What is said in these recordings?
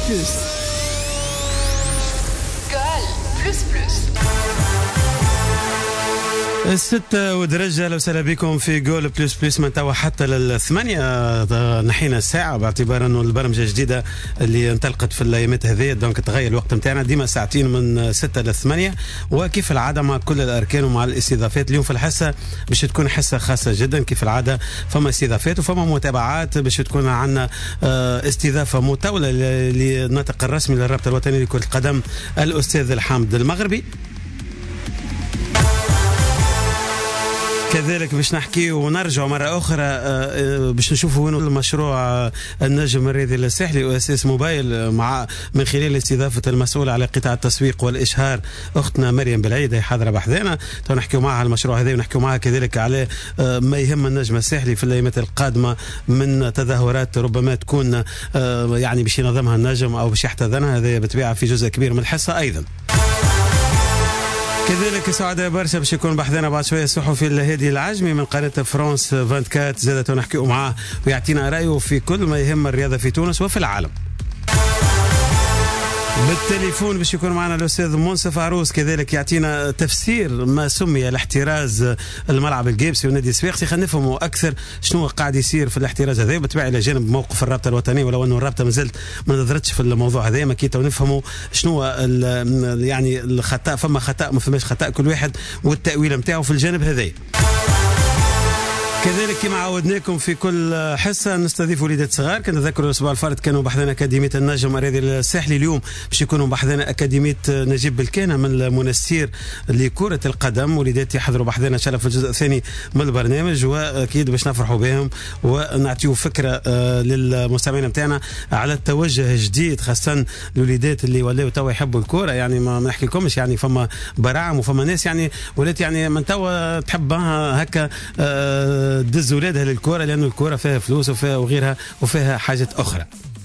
بلس. كول بلس بلس. الستة ودرجة. لو وسهلا بكم في جول بلس بلس من توا حتى لل8 نحينا الساعة، باعتبار انه البرمجة الجديدة اللي انطلقت في الايامات هذه دونك تغير الوقت نتاعنا ديما ساعتين من 6 ل8، وكيف العادة مع كل الاركان ومع الاستضافات. اليوم في الحصة باش تكون حصة خاصة جدا كيف العادة، فما استضافات وفما متابعات باش تكون عندنا استضافة مطولة للناطق الرسمي للرابطة الوطني لكرة القدم الأستاذ الحامد المغربي. كذلك باش نحكي ونرجع مرة أخرى باش نشوفوا وين المشروع النجم الرياضي الساحلي وأساس موبايل مع من خلال استضافة المسؤول على قطاع التسويق والإشهار أختنا مريم بالعيد، هي حاضرة بحذانا. نحكيوا معها على المشروع هذا ونحكيوا معها كذلك على ما يهم النجم الساحلي في الأيامات القادمة من تظاهرات ربما تكون يعني باش ينظمها النجم أو باش يحتضنها، هذا بالطبيعة في جزء كبير من الحصة. أيضا كذلك سعداء برشا باش يكون بحثنا بعد شويه الصحفي الهادي العجمي من قناه فرانس 24 زادت ونحكيو معاه ويعطينا رايه في كل ما يهم الرياضه في تونس وفي العالم. بالتليفون باش يكون معنا الاستاذ منصف عروس كذلك يعطينا تفسير ما سمي الاحتراز الملعب الجيبسي ونادي الصفاقسي. خلينا نفهموا اكثر شنو قاعد يصير في الاحتراز هذا، بالطبع الى جانب موقف الرابطه الوطنيه، ولو انه الرابطه مازالت ما نظرتش في الموضوع هذا، ما كي نفهموا شنو يعني الخطا، فما خطا ما فماش خطا، كل واحد والتاويل نتاعو في الجانب هذا. كذلك كما عودناكم في كل حصة نستضيف وليدات صغار. كنا نذكروا الأسبوع الفارط كانوا بحثنا أكاديمية النجم الرياضي الساحلي، اليوم باش يكونوا بحثنا أكاديمية نجيب بالكانة من المنسير لكرة القدم. وليدات يحضروا بحثنا إن شاء الله في الجزء الثاني من البرنامج، وأكيد باش نفرحوا بهم ونعطيوا فكرة للمستمعين نتاعنا على التوجه جديد، خاصة الوليدات اللي ولاو توا يحبوا الكرة. يعني ما نحكي لكمش يعني فما براعم وفما ناس يعني ولات يعني من توا تحبها هكا دز ولادها للكرة، لأن الكرة فيها فلوس وفيها وغيرها وفيها حاجات أخرى.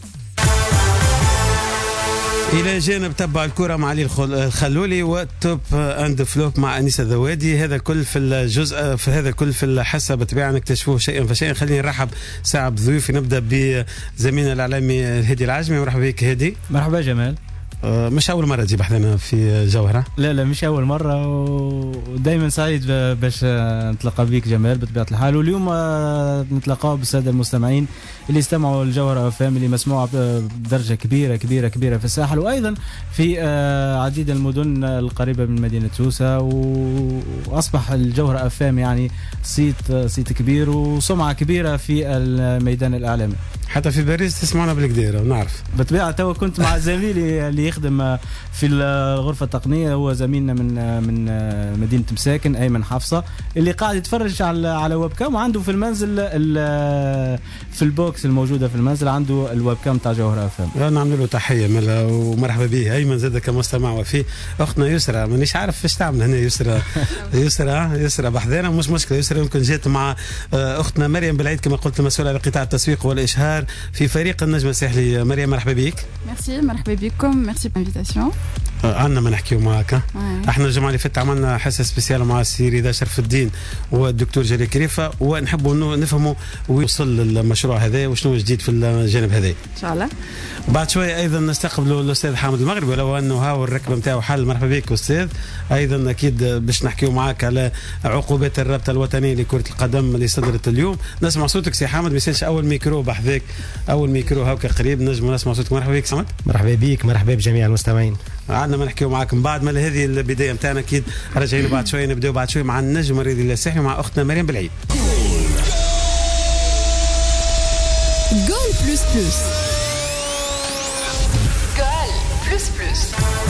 إلى جانب تبع الكرة مع علي الخلولي وتوب أند فلوب مع أنيسة ذوادي. هذا كل في الجزء، في هذا كل في الحصة بالطبيعة نكتشفوه شيئا فشيئا. خليني نرحب ساعة بضيوفي، نبدأ بزميلنا الإعلامي الهادي العجمي. مرحبا بك هادي. مرحبا جمال. مش أول مرة تجي بحثنا في جوهرة؟ لا مش أول مرة، ودايما سعيد باش نتلقى بيك جمال بطبيعة الحال. واليوم نتلقاو بالسادة المستمعين اللي استمعوا الجوهرة FM اللي مسموعة بدرجة كبيرة كبيرة كبيرة في الساحل، وأيضا في عديد المدن القريبة من مدينة سوسة. وأصبح الجوهرة FM يعني صيت كبير وسمعة كبيرة في الميدان الإعلامي. حتى في باريس تسمعنا بالكديرة ونعرف. بالطبيعة توا كنت مع زميلي اللي يخدم في الغرفة التقنية، هو زميلنا من مدينة مساكن أيمن حفصة، اللي قاعد يتفرج على ويب كام، وعنده في المنزل في البوكس الموجودة في المنزل عنده الويب كام تاع جوهرة FM. نعمل له تحية ومرحبا به أيمن زاد كمستمع. وفي أختنا يسرى، مانيش عارف ايش تعمل هنا يسرى بحذانا، مش مشكلة. يسرى يمكن جات مع أختنا مريم بالعيد كما قلت المسؤولة على قطاع التسويق والإشهار في فريق النجم الساحلي. مريم مرحبا بك. ميرسي، مرحبا بكم، ميرسي بانفيتاسيون. عندنا ما نحكيو معك. احنا الجمعه اللي فاتت عملنا حصه سبيسيال مع السيد رضا شرف الدين والدكتور جري كريفه، ونحبوا نفهموا ويوصل المشروع هذا وشنو جديد في الجانب هذا ان شاء الله. بعد شويه ايضا نستقبلوا الاستاذ حامد المغربي، ولو انه هاو الركبه نتاعو حل. مرحبا بك استاذ. ايضا اكيد باش نحكيو معك على عقوبات الرابطه الوطنيه لكره القدم اللي صدرت اليوم. نسمع صوتك سي حامد، ما يسالش اول ميكرو بحذاك، اول ميكرو هاكا قريب نجم نسمع صوتك. مرحبا بك حامد. مرحبا بك، مرحبا بجميع المستمعين. عندنا ما نحكيو معاكم بعد ما هذه البدايه نتاعنا، اكيد راجعين بعد شويه نبداو بعد شويه مع النجم الرياضي الساحلي مع اختنا مريم بالعيد. جول بلس بلس. جول بلس بلس.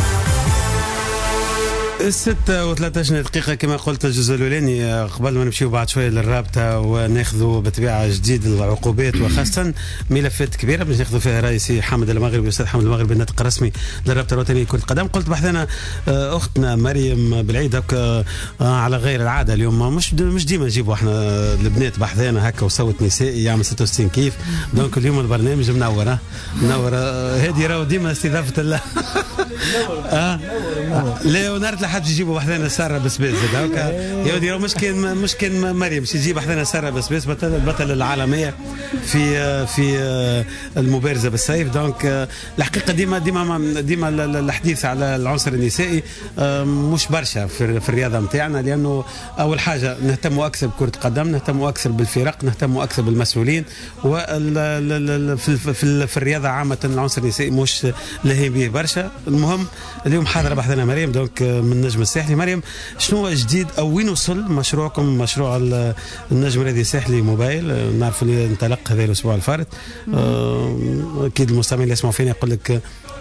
6:13 دقيقة كما قلت الجزء الأولاني. قبل ما نمشيو بعد شوية للرابطة وناخذوا بطبيعة جديد العقوبات وخاصة ملفات كبيرة باش ناخذوا فيها رئيسي حامد المغربي، الأستاذ حامد المغربي الناطق الرسمي للرابطة الوطنية لكرة القدم. قلت بحثنا أختنا مريم بالعيد هكا على غير العادة اليوم، مش ديما نجيبوا احنا البنات بحثنا هكا وصوت نسائي يعمل 66 كيف. دونك اليوم البرنامج منور هذه راهو ديما استضافة لا ونرت لحد يجيبوا وحدنا ساره بسبيس زاد هكا يا ودي مش كان مريم باش يجيب وحدنا ساره بسبيس البطل العالميه في المبارزه بالسيف. دونك الحقيقه ديما الحديث على العنصر النسائي مش برشا في الرياضه نتاعنا، لانه اول حاجه نهتموا اكثر بكره القدم، نهتموا اكثر بالفرق، نهتموا اكثر بالمسؤولين، في الرياضه عامه العنصر النسائي مش لاهي به برشا. المهم اليوم حاضره بحثنا مريم دونك من النجم الساحلي. مريم شنو جديد او وين وصل مشروعكم، مشروع النجم الرياضي الساحلي موبايل؟ نعرف اللي انطلق هذا الاسبوع الفارط، اكيد المستمعين اللي يسمعوا فينا يقول لك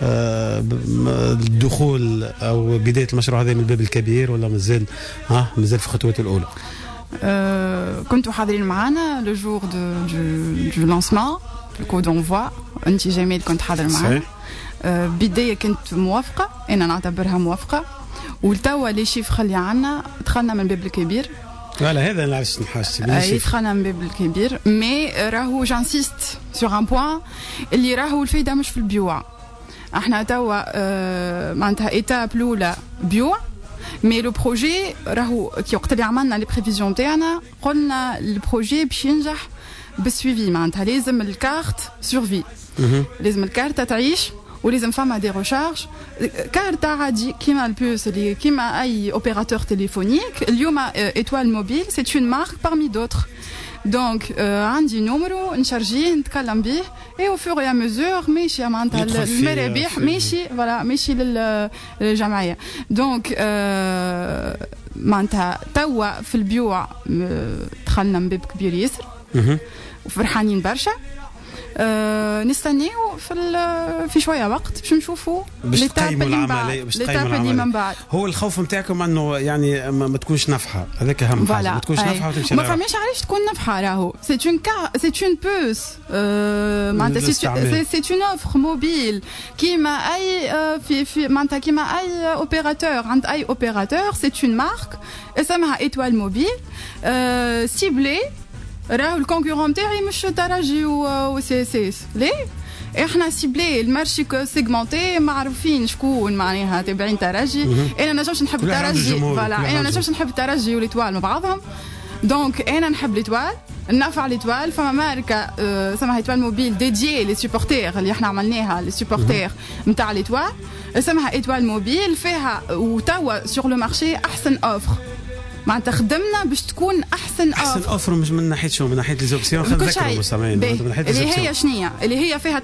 الدخول او بدايه المشروع هذا من الباب الكبير ولا مازال في خطوته الاولى؟ كنتوا حاضرين معنا لو جور دو لانسمون الكو دونفوا، انت جميل كنت حاضر معنا. بدايه كنت موافقه، انا نعتبرها موافقه، والتوا لي شيفر اللي عندنا دخلنا من الباب الكبير. فوالا هذا اللي عرفت نحاجتي دخلنا من الباب الكبير. مي راهو جانسيست سور ان بوين اللي راهو الفايده مش في البيوع. احنا توا معناتها ايتاب الاولى بيوع، مي لو بروجي راهو كي وقت اللي عملنا لي بريفيزيون تاعنا قلنا البروجي باش ينجح بالسويفي، معناتها لازم الكارت سورفي، لازم الكارت تعيش، ولازم فما دي ريشارج. كارت عادي كيما البوس اللي كيما اي اوبيراتور تليفونيك اليوم ايتوال موبيل سي اون مارك بارمي دوتر. دونك عندي نومرو نشارجيه نتكلم به اي او فور يا ميزور ماشي معناتها المرابح ماشي فوالا ماشي للجمعيه. دونك معناتها توا في البيوع دخلنا من باب كبير ياسر وفرحانين برشا. نستنيو في شويه وقت باش نشوفوا ليتاب اللي من بعد. هو الخوف نتاعكم انه يعني ما تكونش نافعه، هذاك اهم حاجه، ما تكونش نافعه وتمشي. ما فماش علاش تكون نافعه، راهو سي اون بوس معناتها سي اون اوفر موبيل كيما اي في معناتها كيما اي اوبيراتور عند اي اوبيراتور، سي اون مارك اسمها ايتوال موبيل سيبلي. راهو الكونكورون تاعي مش ترجي و سي اس اس، ليه احنا سيبلي المارشي سيغمونتي معروفين شكون معناها تابعين ترجي. انا نجمش نحب الترجي، فوالا انا نجمش نحب الترجي وليتوال مع بعضهم. دونك انا نحب ليتوال، نافع ليتوال. فما ماركه اسمها ايتوال موبيل ديديي لي سوبورتير اللي احنا عملناها لي سوبورتير نتاع ليتوال، اسمها ايتوال موبيل. فيها وتوا سور لو مارشي احسن اوفر، معناتها خدمنا باش تكون احسن اوفر مش من ناحيه شو، من ناحيه لي زوبسيون. خلينا نذكروا المستمعين من ناحيه اللي هي شنية اللي هي فيها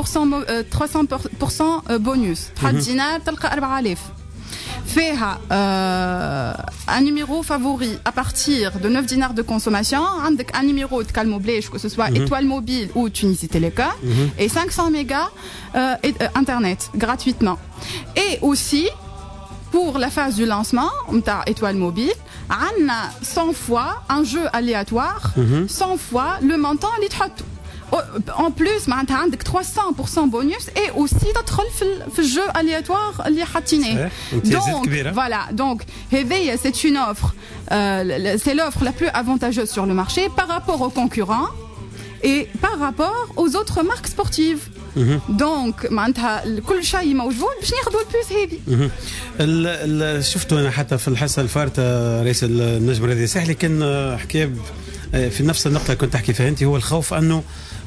300% بونus، تحط دينار تلقى 4000. فيها un numéro favori à partir de 9 dinars de consommation. عندك un numéro de calme-blèche, que ce soit Étoile Mobile ou Tunisie Télécom, et 500 mégas internet gratuitement. Et aussi pour la phase du lancement نتاع Étoile Mobile, on a 100 fois un jeu aléatoire, 100 fois le montant اللي تحطه. En plus معناتها عندك 300% bonus et aussi تدخل في الجو aléatoire اللي حاطينه. Donc voilà, donc هذه c'est une offre, c'est l'offre la plus avantageuse sur le marché par rapport aux concurrents et par rapport aux autres marques sportives. دونك معناتها كل شيء موجود باش ناخذوا البوس هذه. شفتوا انا حتى في الحصه الفارطه رئيس النجم الرياضي الساحلي كان حكى في نفس النقطه اللي كنت تحكي فيها انت، هو الخوف انه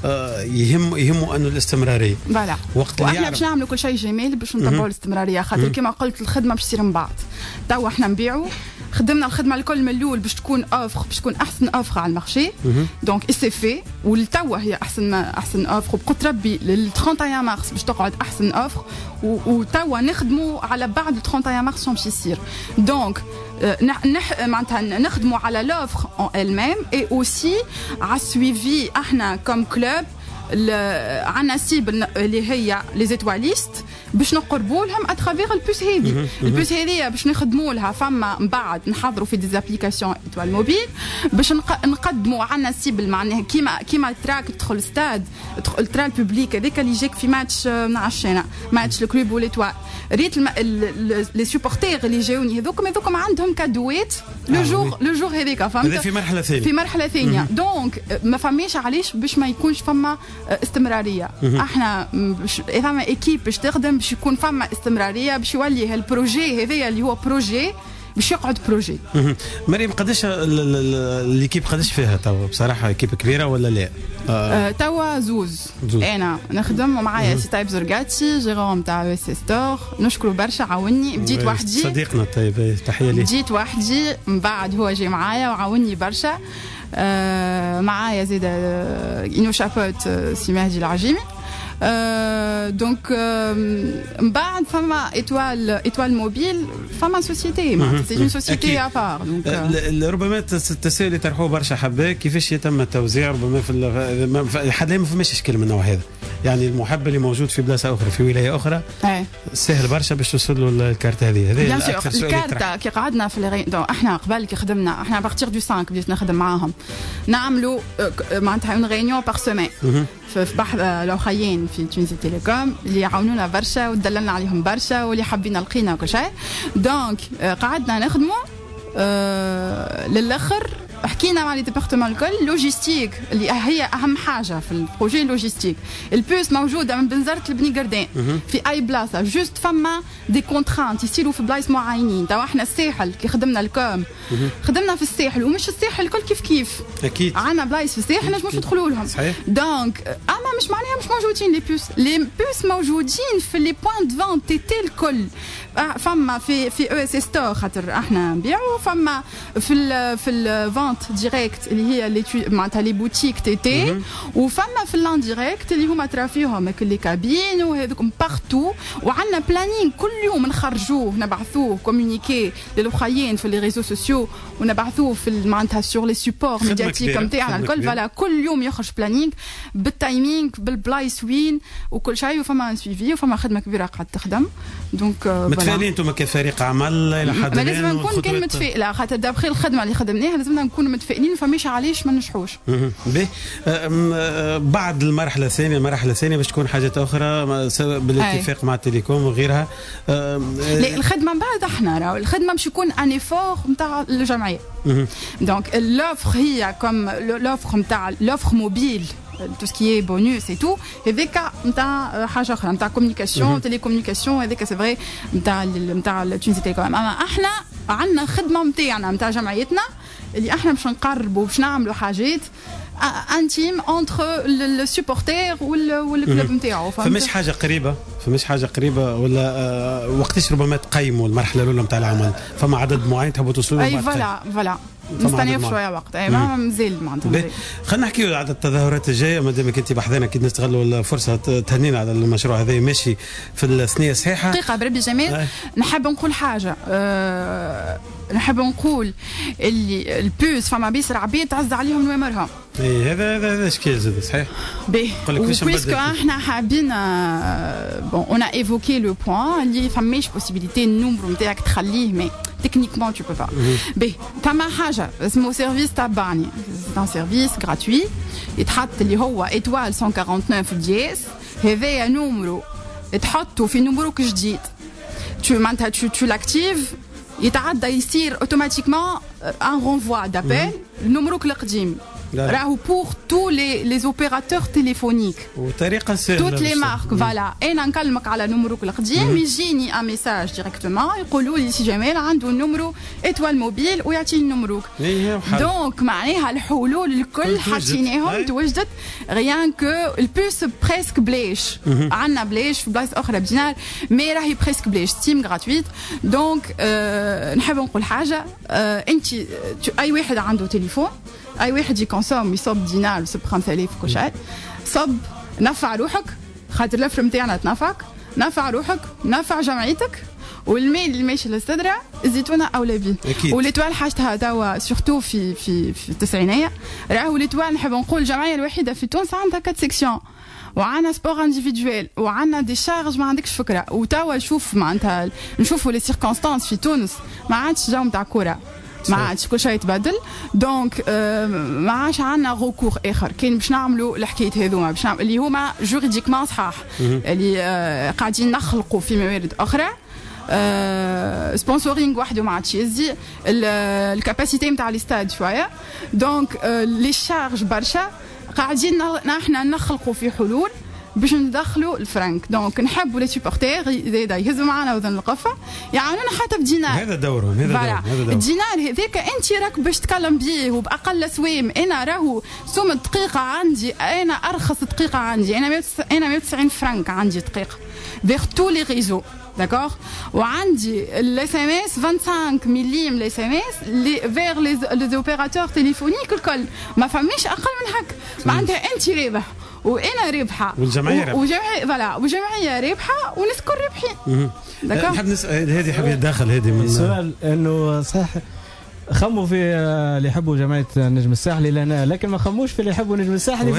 يهمه انه الاستمراريه. فوالا واحنا باش نعملوا كل شيء جميل باش نطبقوا الاستمراريه، خاطر كما قلت الخدمه باش تصير من بعد. توا احنا نبيعوا خدمنا الخدمه الكل من الاول باش تكون اوفر، باش تكون احسن اوفر على المارشي. دونك سي في والتوا هي احسن اوفر، وبقيت ربي لل 31 مارس باش تقعد احسن اوفر، وتوا نخدموا على بعد 31 مارس باش يصير. دونك معناتها نخدموا على لوفر ان ال ميم اي اوسي على السويفي. احنا كوم كلوب عندنا سيب اللي هي لي زيتواليست باش نقربوا لهم اترافير البوس هذه. البوس هذه باش نخدموا لها، فما من بعد نحضروا في ديزابليكاسيون ايتوال موبيل باش نقدموا عندنا سيب معناها كيما تراك تدخل استاد الترا البوبليك هذاك اللي يجيك في ماتش نعشينا ماتش الكلوب وليتوال، ريت لي سوبورتير اللي جاوني هذوكم عندهم كادوات لو جور هذيك، فهمت؟ في مرحله ثانيه. دونك ما فماش علاش باش ما يكونش فما استمراريه. احنا فما ايكيب باش تخدم باش يكون فما استمراريه باش يولي هالبروجي هذايا اللي هو بروجي باش يقعد بروجي. مريم قداش ليكيب قداش فيها توا بصراحه ايكيب كبيره ولا لا؟ توا زوز. انا نخدم ومعايا سي تايب زرقاتي جيرون تاع اس ستور نشكروا برشا عاوني بديت وحدي صديقنا طيب تحيه ليه بديت وحدي من بعد هو جاي معايا وعاوني برشا. معايا زيد إنو شابوت سي مهدي العجيمي. دونك من بعد فما ايتوال موبيل فما سوسيتي سي اون سوسيتي ا بار. دونك ربما التساؤل اللي طرحوه برشا حباك كيفاش يتم التوزيع ربما في حد ما فماش اشكال من النوع هذا يعني المحب اللي موجود في بلاصه اخرى في ولايه اخرى سهل برشا باش توصل له الكارت هذه الكارت كي قعدنا في احنا قبل كي خدمنا احنا بارتير دو 5 بديت نخدم معاهم نعملوا معناتها اون ريونيون بار سيمين في بحث الاخرين في تونسي تيليكوم اللي يعاونونا برشا ودللنا عليهم برشا واللي حابين لقينا وكل شيء. دونك قعدنا نخدموا للاخر حكينا مع لي ديبارتمون الكل لوجيستيك اللي هي اهم حاجه في البروجي لوجيستيك. البوس موجوده من بنزرت لبني قردان في اي بلاصه جوست فما دي كونترانت يصيروا في بلايص معينين. توا احنا الساحل كي خدمنا الكوم خدمنا في الساحل ومش الساحل الكل كيف اكيد عندنا بلايص في الساحل نجموش ندخلوا لهم صحيح. دونك اما مش معناها مش موجودين لي بوس موجودين في لي بوين دو فونت تي الكل. فما في او اس ستور خاطر احنا نبيعوا فما في الفونت ديريكت اللي هي معناتها لي بوتيك تي وفما في اللان ديريكت اللي هما ترى فيهم لي كابين وهذوكم بارتو وعندنا بلانين كل يوم نخرجوه نبعثوه كومونيكي للوخايين في لي ريزو سوسيو ونبعثوه في معناتها سور لي سوبور ميدياتيك نتاعنا الكل فوالا كل يوم يخرج بلانينغ بالتايمينغ بالبلايص وين وكل شيء وفما سويفي وفما خدمه كبيره قاعد تخدم. دونك متفائلين انتم كفريق عمل الى حد ما لازم نكون كان متفائله خاطر دابخي الخدمه اللي خدمناها لازمنا نكون متفائلين فماش علاش ما نشحوش. بعد المرحله الثانيه باش تكون حاجات اخرى بالاتفاق مع التليكوم وغيرها. لا الخدمه من بعد احنا راهو الخدمه باش يكون ان ايفور نتاع الجمعيه. دونك لوفر هي كوم لوفر نتاع لوفر موبيل tout ce qui est bonus et tout هذاك نتاع حاجه اخرى نتاع كومونيكاسيون تيليكومونيكاسيون هذاك سي فري نتاع تونسي تيليكوم. اما احنا عندنا خدمه نتاعنا نتاع جمعيتنا اللي احنا باش نقربوا باش نعملوا حاجات انتيم انتر السوبورتير والكلوب نتاعو. فماش حاجه قريبه ولا وقتاش ربما تقيموا المرحله الاولى نتاع العمل فما عدد معين تحبوا توصلوا له؟ اي فوالا نستنى شويه وقت اي ما مازال معناتها. خلينا نحكيو على التظاهرات الجايه مادامك انت بحذنا اكيد نستغلوا الفرصه تهنينا على المشروع هذا ماشي في الثنيه صحيحه. دقيقه بربي جميل نحب نقول حاجه نحب نقول اللي البوس فما بيسر عبيد تعز عليهم نوامرهم. اي هذا اشكال زاد صحيح. باهي وبويسكو احنا حابين بون اون ايفوكي لو بوين اللي فماش بوسيبيليتي النمبر نتاعك تخليه مي تكنيكمون تو بو با. باهي فما حاجه اسمه سيرفيس تبعني سي ان سيرفيس غراتوي يتحط اللي هو ايتوال 149 دياس هذايا نمرو تحطه في نمروك جديد تو معناتها تو لاكتيف يتعدى يصير اوتوماتيكمون ان رونفوا دابيل نمروك القديم راهو بور تو لي اوبيراتور تيليفونيك وطريقه سهله توت لي مارك فوالا. انا نكلمك على نمروك القديم يجيني ان ميساج ديريكتومون يقولوا لي سي جمال عنده النمرو ايتوال موبيل ويعطيني نمروك. دونك معناها الحلول الكل حاطيناهم توجدت غيان كو البوس بريسك بلاش عندنا بلاش في بلايص اخرى بدينار مي راهي بريسك بلاش ستيم غراتويت. دونك نحب نقول حاجه انت اي واحد عنده تليفون اي واحد يكونسوم يصب دينار يصب 5000 كل شيء صب نفع روحك خاطر الافر نتاعنا تنفعك نفع روحك نفع جمعيتك والميل اللي ماشي للصدرة الزيتونه اولى بيه. وليتوال حاجتها توا سورتو في التسعينيه راهو ليتوال نحب نقول الجمعيه الوحيده في تونس عندها 4 سيكسيون وعندنا سبور انديفيدويل وعندنا دي شارج ما عندكش فكره. وتوا شوف معناتها نشوفوا لي سيركونستانس في تونس ما عادش جو نتاع كوره ما عادش كل شيء يتبدل. دونك ما عادش عندنا غوكور اخر كاين باش نعملوا الحكايه هذوما باش نعمل اللي هما جوريديكمون صحاح اللي قاعدين نخلقوا في موارد اخرى سبونسورينغ وحده ما عادش يزي الكاباسيتي نتاع الاستاد شويه. دونك لي شارج برشا قاعدين احنا نخلقوا في حلول باش ندخلوا الفرنك. دونك نحبوا لي سوبورتير يهزوا معنا وذن القفه يعاونونا حتى بدينار. هذا دورهم هذا الدينار هذاك انت راك باش تكلم بيه وباقل سويم. انا راهو سوم الدقيقه عندي انا ارخص دقيقه عندي انا 190 فرنك عندي دقيقه vers tous les réseaux. D'accord. وعندي الاس ام اس 25 مليم الاس ام اس vers les opérateurs téléphoniques الكل ما فماش اقل من هكا. معناتها انت رابح وانا رابحه والجمعيه والجمعيه رابحه وناس الكل رابحين. داكور. نحب نسال هذه حاب يتدخل هذه من السؤال انه صح خموا في اللي يحبوا جمعيه النجم الساحلي لنا لكن ما خموش في اللي يحبوا النجم الساحلي.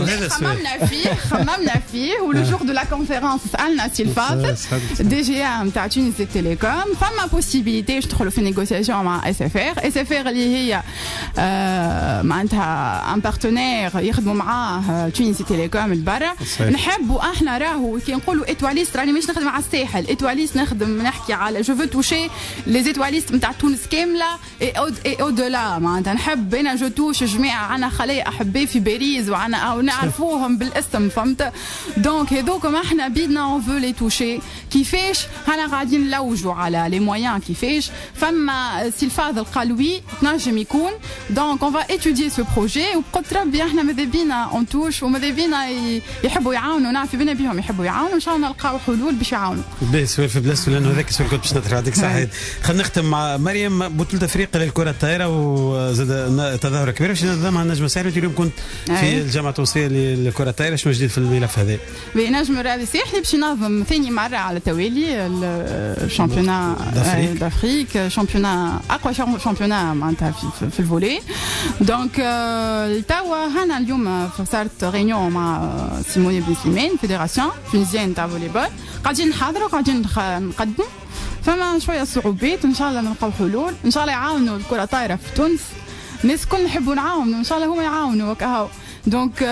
خممنا فيه ولو جور دو لا كونفيرونس سالنا سيلفات دي جي ام تاع تونس تيليكوم فما بوسيبيليتي باش تدخلوا في نيغوسياسيون مع اس اف ار اللي هي معناتها ان بارتنير يخدموا معاه تونس تيليكوم البرا. نحبوا احنا راهو كي نقولوا ايتواليست راني مش نخدم على الساحل ايتواليست نخدم نحكي على جو فو توشي لي ايتواليست نتاع تونس كامله اي او دولا. معناتها نحب انا جو توش جماعه عنا خليه احباء في باريس وعنا ونعرفوهم بالاسم فهمت. دونك هذوكم احنا بيدنا اون فو لي توشي كيفاش هنا قاعدين نلوجوا على لي مويان كيفاش فما سيلفاز القالوي تنجم يكون. دونك اون فا ايتودي سو بروجي وبقدر ربي احنا ماذا بينا اون توش وماذا بينا يحبوا يعاونوا نعرف بينا بهم يحبوا يعاونوا ان شاء الله نلقاو حلول باش يعاونوا. باهي سؤال في بلاصته لانه هذاك السؤال كنت باش نطرح هذيك صحيح. خلينا نختم مع مريم بطولة تفريق للكرة الطائرة وزاد تظاهرة كبيرة باش ننظمها النجم الساحلي. اليوم كنت في الجامعة التونسية للكرة الطائرة شنو جديد في الملف هذا؟ بنجم الرياضي الساحلي باش ينظم ثاني مرة على التوالي الشامبيونا دافريك شامبيونا اقوى شامبيونا معناتها في الفولي. دونك توا هنا اليوم صارت ريونيون مع سيموني بن سليمان فيدراسيون تونسيين تاع فولي بول قاعدين نحاضروا قاعدين نقدموا فما شويه صعوبات ان شاء الله نلقاو حلول ان شاء الله يعاونوا الكره الطايره في تونس. الناس الكل نحبوا نعاونوا ان شاء الله هما يعاونوا وكهو. دونك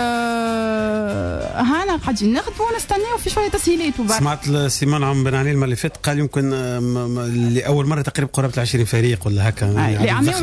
هانا قاعدين نخدموا ونستناو في شويه تسهيلات. وبعد سمعت سيمان عم بن علي المره اللي فاتت قال يمكن لاول مره تقريبا قرابه 20 فريق ولا هكا. عاملين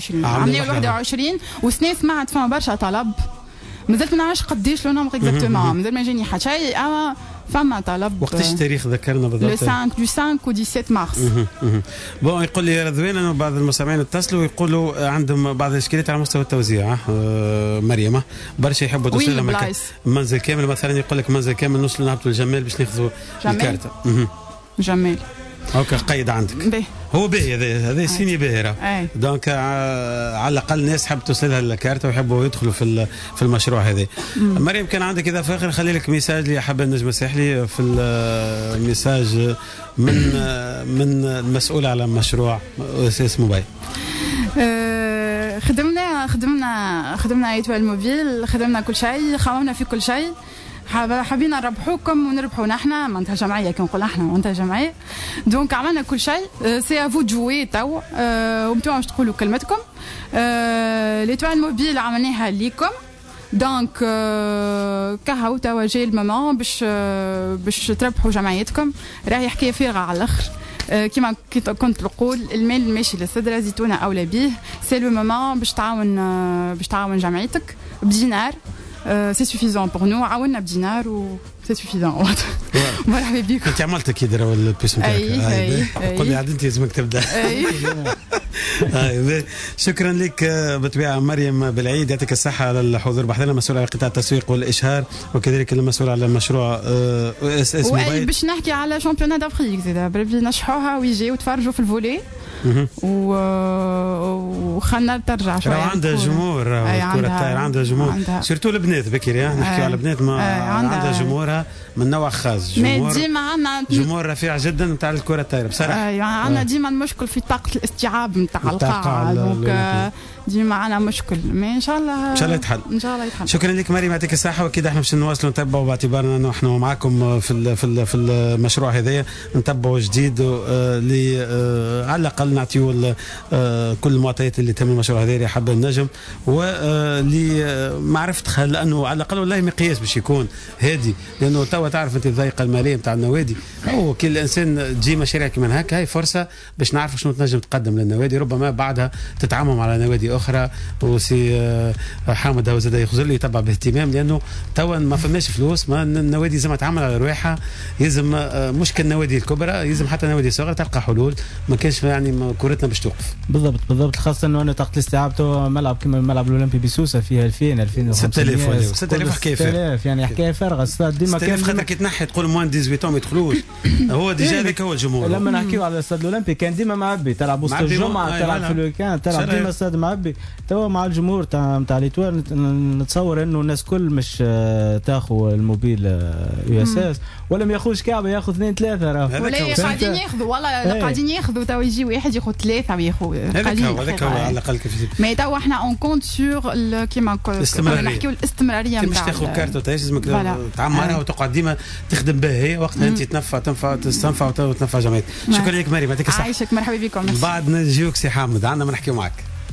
21 وسنه سمعت فما برشا طلب مازلت ما نعرفش قداش لو نومبر اكزاكتومون مازال ما جاني حتى شيء اما فما طلب. وقتاش التاريخ ذكرنا بالضبط؟ لو 5 و 17 مارس. بون يقول لي رضوان انه بعض المستمعين اتصلوا ويقولوا عندهم بعض الاشكاليات على مستوى التوزيع. مريم برشا يحبوا توصلوا منزل كامل مثلا يقول لك منزل كامل نوصلوا نهبطوا الجمال باش ناخذوا الكارت. جمال اوكي قيد عندك بيه. هو باهي هذا سيني باهي دونك على الاقل الناس حب توصلها الكارت ويحبوا يدخلوا في المشروع هذا. مريم كان عندك اذا فاخر خلي لك ميساج اللي حاب النجم الساحلي في الميساج من المسؤول على مشروع اساس موبايل. خدمنا ايتوال موبيل خدمنا كل شيء خممنا في كل شيء حابين نربحوكم ونربحوا نحن معناتها جمعيه كي نقول احنا معناتها جمعيه. دونك عملنا كل شيء سي افو جوي تو وانتم باش تقولوا كلمتكم. ليتوال موبيل عملناها ليكم دونك كهو توا جاي المومون باش تربحوا جمعيتكم. راهي حكايه فارغه على الاخر كما كنت نقول المال ماشي للسدره زيتونه اولى به. سي لو مومون باش تعاون جمعيتك بدينار. سي سوفيزون بور نو عاونا بدينار و سي سوفيزون. مرحبا بكم. انت عملت اكيد راهو البيس نتاعك. قول لي عاد انت لازمك تبدا. شكرا لك بطبيعه مريم بالعيد يعطيك الصحه على الحضور بحثنا مسؤول على قطاع التسويق والاشهار وكذلك المسؤول على مشروع اس موبايل. باش نحكي على شامبيونا دافريك زيد بربي نشحوها ويجيو وتفرجوا في الفولي وخلنا ترجع شويه. عندها جمهور الكره الطايره عندها جمهور سيرتو البنات بكري نحكي على البنات ما عندها جمهورها من نوع خاص. جمهور رفيع جدا نتاع الكره الطايره بصراحه. عندنا ديما المشكل في طاقه الاستيعاب نتاع القاعه دونك ديما معنا مشكل ما ان شاء الله يتحل. شكرا لك مريم يعطيك الصحه واكيد احنا باش نواصلوا نتبعوا باعتبارنا انه احنا معاكم في المشروع هذايا نتبعوا جديد على الاقل نعطيو كل المعطيات اللي تم المشروع هذا حب النجم ولمعرفتها لانه على الاقل والله مقياس باش يكون هادي لانه توا تعرف انت الضيقه الماليه نتاع النوادي هو كل الانسان تجي مشاريع كمان هكا هاي فرصه باش نعرف شنو تنجم تقدم للنوادي ربما بعدها تتعامل على نوادي الاخرى وسي حامد هو زاد يخزر لي يتبع باهتمام لانه توا ما فماش فلوس، ما النوادي لازم تعمل على رواحها، يلزم مش كالنوادي الكبرى، يلزم حتى النوادي الصغيره تلقى حلول، ما كانش يعني كورتنا باش توقف. بالضبط خاصه انه طاقه الاستيعاب تو ملعب كما الملعب الاولمبي بسوسه فيها 6000 ولا 6000 حكايه فارغه، يعني حكايه فارغه ديما كان خاطر كي تنحي تقول موان 18 ما يدخلوش هو ديجا هذاك هو الجمهور. لما نحكيو على الاستاد الاولمبي كان ديما معبي، تلعب وسط الجمعه، تلعب في الويكاند، تلعب ديما استاد معبي. توا مع الجمهور تاع ليتوال نتصور انه الناس كل مش تاخذ الموبيل يو اس اس ولا ما ياخذش كعبه، ياخذ 2 3 راه ولا قاعدين ياخذوا والله قاعدين ياخذوا تو يجي واحد ياخذ 3 وياخذ هذاك هو على الاقل كيف مي تو احنا اون كونت سور كيما نحكيو الاستمراريه نتاعها. مش تاخذ كارت وتعيش لازمك تعمرها وتقعد ديما تخدم بها هي وقتها انت تنفع وتنفع جمعيتك. شكرا لك مريم، يعطيك الصحه. عايشك، مرحبا بكم. بعد نجيوك سي حامد، عندنا ما نحكيو معك.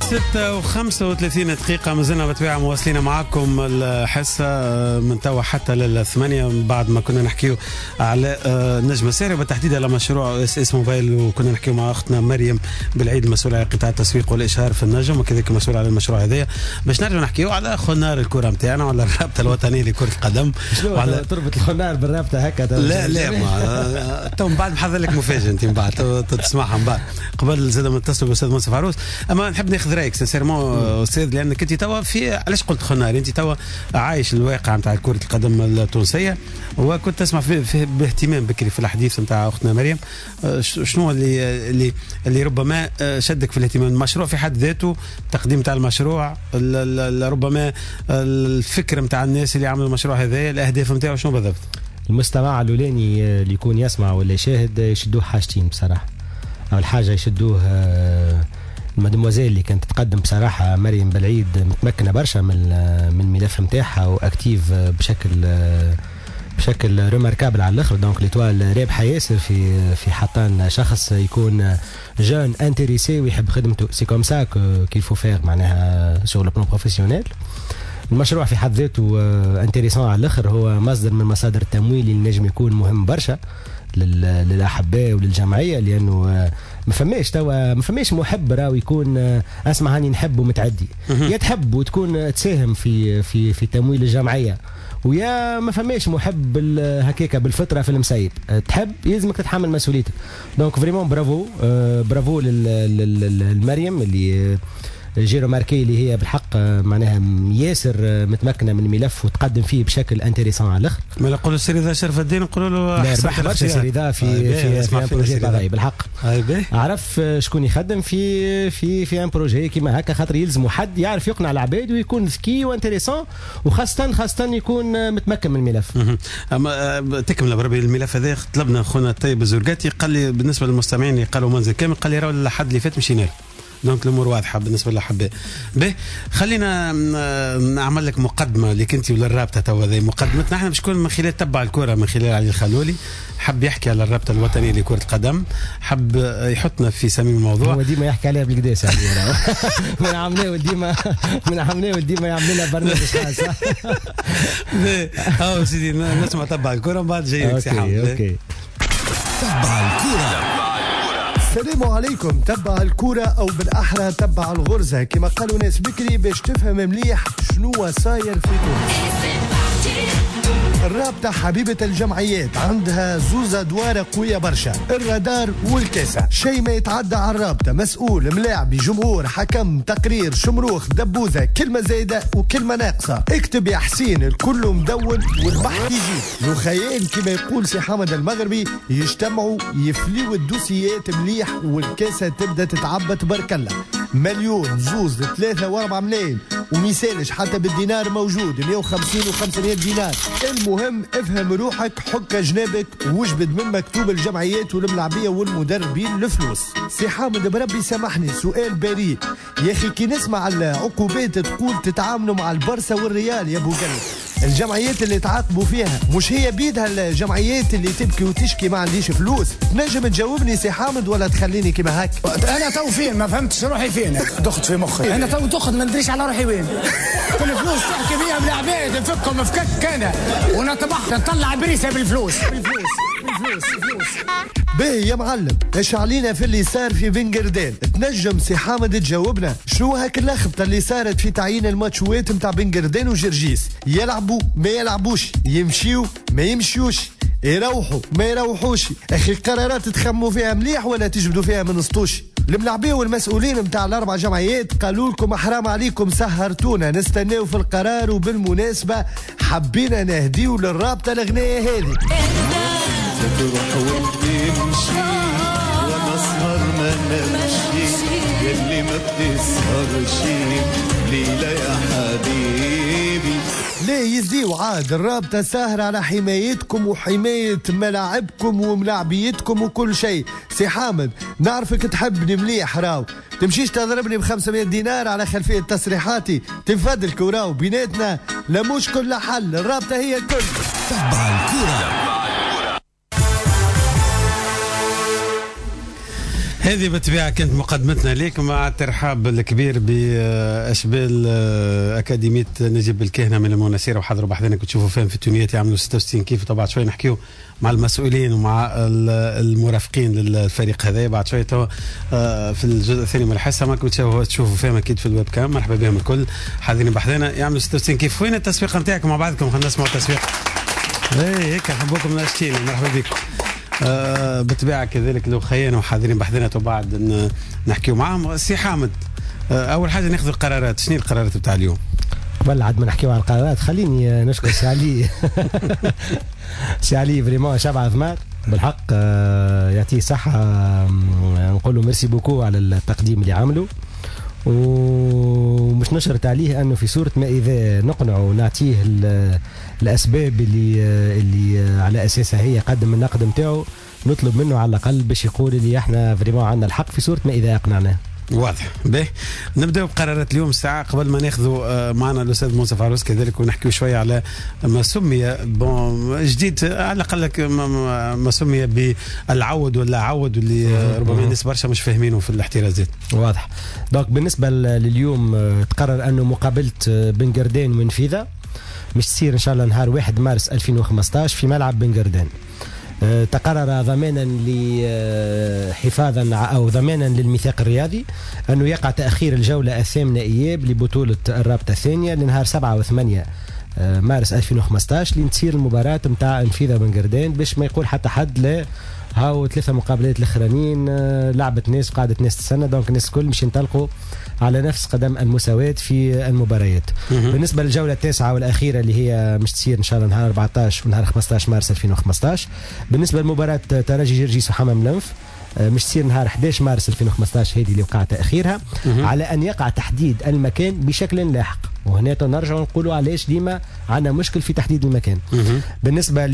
6:35 دقيقة مازلنا بطبيعة مواصلين معكم الحصة من توا حتى 8 بعد ما كنا نحكيو على النجم الساري وبالتحديد على مشروع اس اس موبايل، وكنا نحكيو مع اختنا مريم بالعيد المسؤولة على قطاع التسويق والاشهار في النجم وكذلك مسؤول على المشروع هذايا، باش نرجعوا نحكيو على خنار الكرة نتاعنا وعلى الرابطة الوطنية لكرة القدم. وعلى تربط الخنار بالرابطة هكا؟ لا ما تو من بعد محضر لك مفاجأة انت من بعد تسمعها من بعد. قبل زاد ما نتصلوا بالاستاذ منصف عروس، اما نحب ناخذ رايك سيرمون استاذ، لانك انت توا في علاش قلت خنار، انت توا عايش الواقع نتاع كرة القدم التونسية، وكنت تسمع فيه باهتمام بكري في الحديث نتاع اختنا مريم. شنو اللي ربما شدك في الاهتمام؟ المشروع في حد ذاته، التقديم نتاع المشروع، ربما الفكر نتاع الناس اللي عملوا المشروع هذا، الاهداف نتاعو شنو بالضبط؟ المستمع الاولاني اللي يكون يسمع ولا يشاهد يشدوه حاجتين بصراحه. اول حاجه يشدوه المدموزيل اللي كانت تتقدم بصراحه مريم بالعيد، متمكنه برشا من الملف نتاعها واكتيف بشكل ريماركابل على الاخر. دونك ليتوال رابحه ياسر في حطان شخص يكون جون انتريسي ويحب خدمته. سي كوم سا كيل فو فير معناها سور لو بلان بروفيسيونيل. المشروع في حد ذاته انتريسون على الاخر، هو مصدر من مصادر التمويل اللي نجم يكون مهم برشا للاحباء وللجمعيه، لانه ما فماش محب راهو يكون اسمع هاني نحب ومتعدي، يا تحب وتكون تساهم في تمويل الجمعيه، ويا ما فماش محب هكاكا بالفطره في المسيب، تحب يلزمك تتحمل مسؤوليتك. دونك فريمون برافو للمريم اللي جيرو ماركي اللي هي بالحق معناها ياسر متمكنه من الملف وتقدم فيه بشكل انتريسون على الاخر. ما نقولوا سيريدا شرف الدين، نقولوا له لا ربح برشا سيريدا في بروجي باغي بالحق. عرف شكون يخدم في ان بروجي كيما هكا، خاطر يلزموا حد يعرف يقنع العباد ويكون ذكي وانتريسون، وخاصه يكون متمكن من الملف. اما تكمل بربي الملف هذا طلبنا خونا الطيب الزرقاتي، قال لي بالنسبه للمستمعين اللي قالوا منزل كامل، قال لي راهو الحد اللي فات مشينا له، دونك الامور واضحه بالنسبه للاحباء. باهي خلينا نعمل لك مقدمه لك انت ولا الرابطه. تو هذه مقدمتنا احنا باش تكون من خلال تبع الكره، من خلال علي الخلولي حب يحكي على الرابطه الوطنيه لكره القدم، حب يحطنا في سميم الموضوع. هو ديما يحكي عليها بالقداس يعني من عملناه ديما يعمل لنا برنامج خاص. ها سيدي نسمع تبع الكره ومن بعد جايك سي حامد. اوكي تبع الكره. السلام عليكم. تبع الكرة أو بالأحرى تبع الغرزة كما قالوا ناس بكري باش تفهم مليح شنو صاير في تونس. الرابطة حبيبة الجمعيات عندها زوز أدوار قوية برشا، الرادار والكاسة. شيء ما يتعدى على الرابطة، مسؤول، ملاعبي، جمهور، حكم، تقرير، شمروخ، دبوزة، كلمة زايدة وكلمة ناقصة. اكتب يا حسين الكل مدون والبحث يجي. لو خيال كما يقول سي حمد المغربي يجتمعوا يفليوا الدوسيات مليح والكاسة تبدأ تتعبى تبارك الله. مليون، زوز، 3 و4 ملايين وميسالش حتى بالدينار موجود، 150 و500 دينار. المهم افهم روحك، حك جنابك وجبد من مكتوب الجمعيات والملاعبيه والمدربين الفلوس. سي حامد بربي سامحني سؤال بريء يا اخي، كي نسمع العقوبات تقول تتعاملوا مع البرسا والريال يا ابو قلب، الجمعيات اللي تعاقبوا فيها مش هي بيدها الجمعيات اللي تبكي وتشكي ما عنديش فلوس؟ نجم تجاوبني سي حامد ولا تخليني كما هك؟ انا تو فين ما فهمتش روحي فين، دخت في مخي انا تو دخت ما ندريش على روحي وين. كل فلوس تحكي بيها بالعباد نفكهم فكك انا ونطبح نطلع بريسه بالفلوس. باهي يا معلم، ايش علينا في اللي صار في بن قردان؟ تنجم سي حامد تجاوبنا شنو هاك اللخبطه اللي صارت في تعيين الماتشوات نتاع بن قردان وجرجيس؟ يلعبوا ما يلعبوش، يمشيو ما يمشيوش، يروحوا ما يروحوش. اخي قرارات تخموا فيها مليح ولا تجبدوا فيها من سطوش؟ الملاعبيه والمسؤولين نتاع الاربع جمعيات قالوا لكم حرام عليكم سهرتونا نستناو في القرار، وبالمناسبه حبينا نهديو للرابطه الغنيه هذه. تروح وتمشي وانا اسهر ما نمشي، يلي ما بتسهرش ليلة يا حبيبي. ليه يزيو عاد الرابطة ساهرة على حمايتكم وحماية ملاعبكم وملاعبيتكم وكل شيء. سي حامد نعرفك تحبني مليح راو، تمشيش تضربني ب500 دينار على خلفية تصريحاتي، تنفدلك وراو بيناتنا لا مش كل حل، الرابطة هي الكل. تبع الكرة. هذه بالطبيعة كانت مقدمتنا ليك مع الترحاب الكبير بأشبال أكاديمية نجيب الكهنة من المناسيرة، وحضروا بحثنا كنت تشوفوا فين في التونيات يعملوا 66 كيف. طبعا شوي نحكيو مع المسؤولين ومع المرافقين للفريق هذا بعد شوية في الجزء الثاني من الحصة. ما كنت تشوفوا فين أكيد في الويب كام. مرحبا بهم الكل حاضرين بحثنا يعملوا 66 كيف. وين التسويق نتاعكم مع بعضكم؟ خلينا نسمعوا التسويق. هيك حبوكم ناشتين. مرحبا بكم. بالطبيعة كذلك لو خيانا وحاضرين بحثنا وبعد نحكيو معهم. سي حامد أول حاجة ناخذ القرارات. شنو القرارات بتاع اليوم؟ ولا عاد ما نحكيو على القرارات، خليني نشكر سي علي. سي علي فريمون شبع ثمار بالحق، يعطيه صحة، نقول له ميرسي بوكو على التقديم اللي عمله، ومش نشرت عليه انه في صورة ما اذا نقنعه ونعطيه الاسباب اللي على اساسها هي قدم النقد نتاعو، نطلب منه على الاقل باش يقول لي احنا فريمون عندنا الحق في صورة ما اذا اقنعناه. واضح. به نبداو بقرارات اليوم الساعه. قبل ما ناخذوا معنا الاستاذ منصف عروس كذلك ونحكيو شويه على ما سمي جديد على الاقل ما سمي بالعود ولا عود اللي ربما الناس برشا مش فاهمينه في الاحترازات. واضح. دونك بالنسبه لليوم تقرر انه مقابله بن قردان ومنفذه مش تصير ان شاء الله نهار 1 مارس 2015 في ملعب بن قردان. تقرر ضمانا حفاظا او ضمانا للميثاق الرياضي انه يقع تاخير الجوله الثامنه اياب لبطوله الرابطه الثانيه لنهار 7 و8 مارس 2015 لتصير المباراه نتاع انفذه بن قردان، باش ما يقول حتى حد لا هاو 3 مقابلات الاخرانيين لعبت ناس وقعدت ناس تستنى. دونك الناس الكل مش ينطلقوا على نفس قدم المساواة في المباريات. بالنسبة للجولة التاسعة والأخيرة اللي هي مش تصير إن شاء الله نهار 14 ونهار 15 مارس 2015. بالنسبة لمباراة ترجي جرجيس وحمام لنف مش تصير نهار 11 مارس 2015، هذه اللي وقع تأخيرها على أن يقع تحديد المكان بشكل لاحق. وهنا نرجع نقولوا علاش ديما عندنا مشكل في تحديد المكان. بالنسبة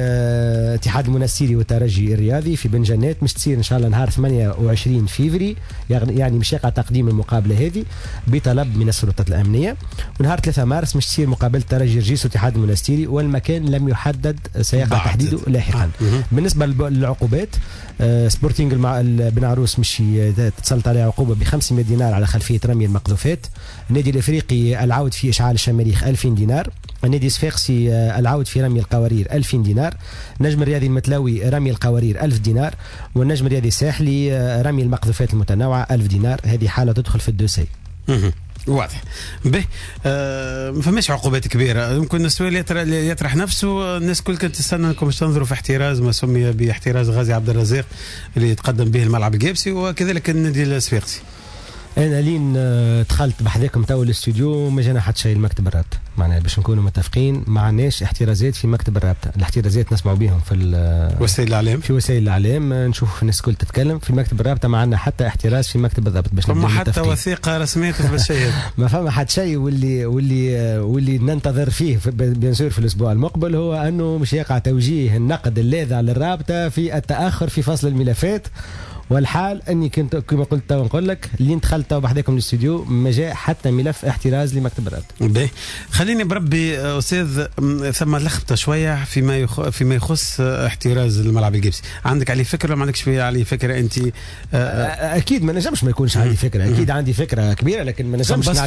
لاتحاد المنستيري والترجي الرياضي في بن جنات مش تصير إن شاء الله نهار 28 فيفري، يعني مش يقع تقديم المقابلة هذه بطلب من السلطات الأمنية. ونهار 3 مارس مش تصير مقابلة ترجي جرجيس واتحاد المنستيري، والمكان لم يحدد، سيقع تحديده لاحقا. بالنسبة للعقوبات سبورتينغ بن عروس مش تتسلط عليه عقوبة ب500 دينار على خلفية رمي المقذوفات. النادي الافريقي العود في اشعال الشماريخ 2000 دينار. النادي الصفاقسي العود في رمي القوارير 2000 دينار. النجم الرياضي المتلاوي رمي القوارير 1000 دينار. والنجم الرياضي الساحلي رمي المقذوفات المتنوعة 1000 دينار. هذه حالة تدخل في الدوسي. واضح. به ما فماش عقوبات كبيره. يمكن السؤال يطرح نفسه، الناس كل كانت تستنى انكم تنظروا في احتراز ما سمي باحتراز غازي عبد الرزاق اللي يتقدم به الملعب الجابسي وكذلك النادي الصفاقسي. انا لين دخلت بحذاكم تو الاستوديو ما جانا حتى شيء المكتب الرابطه، معناها باش نكونوا متفقين ما عندناش احترازات في مكتب الرابطه. الاحترازات نسمعوا بهم في وسائل الاعلام، في وسائل الاعلام نشوف الناس الكل تتكلم. في مكتب الرابطه ما عندنا حتى احتراز في مكتب الضبط باش نبداو متفقين. حتى وثيقه رسميه تثبت الشيء ما فما حتى شيء. واللي ننتظر فيه بيان في الاسبوع المقبل هو انه مش يقع توجيه النقد اللاذع للرابطه في التاخر في فصل الملفات والحال اني كنت كما قلت تو نقول لك اللي دخلت تو بحذاكم الاستوديو ما جاء حتى ملف احتراز لمكتب الرد. باهي خليني بربي استاذ ثم لخبطه شويه فيما يخص احتراز الملعب الجبسي، عندك عليه فكره ولا ما عندكش عليه فكره انت؟ اكيد ما نجمش ما يكونش عندي فكره، اكيد عندي فكره كبيره لكن ما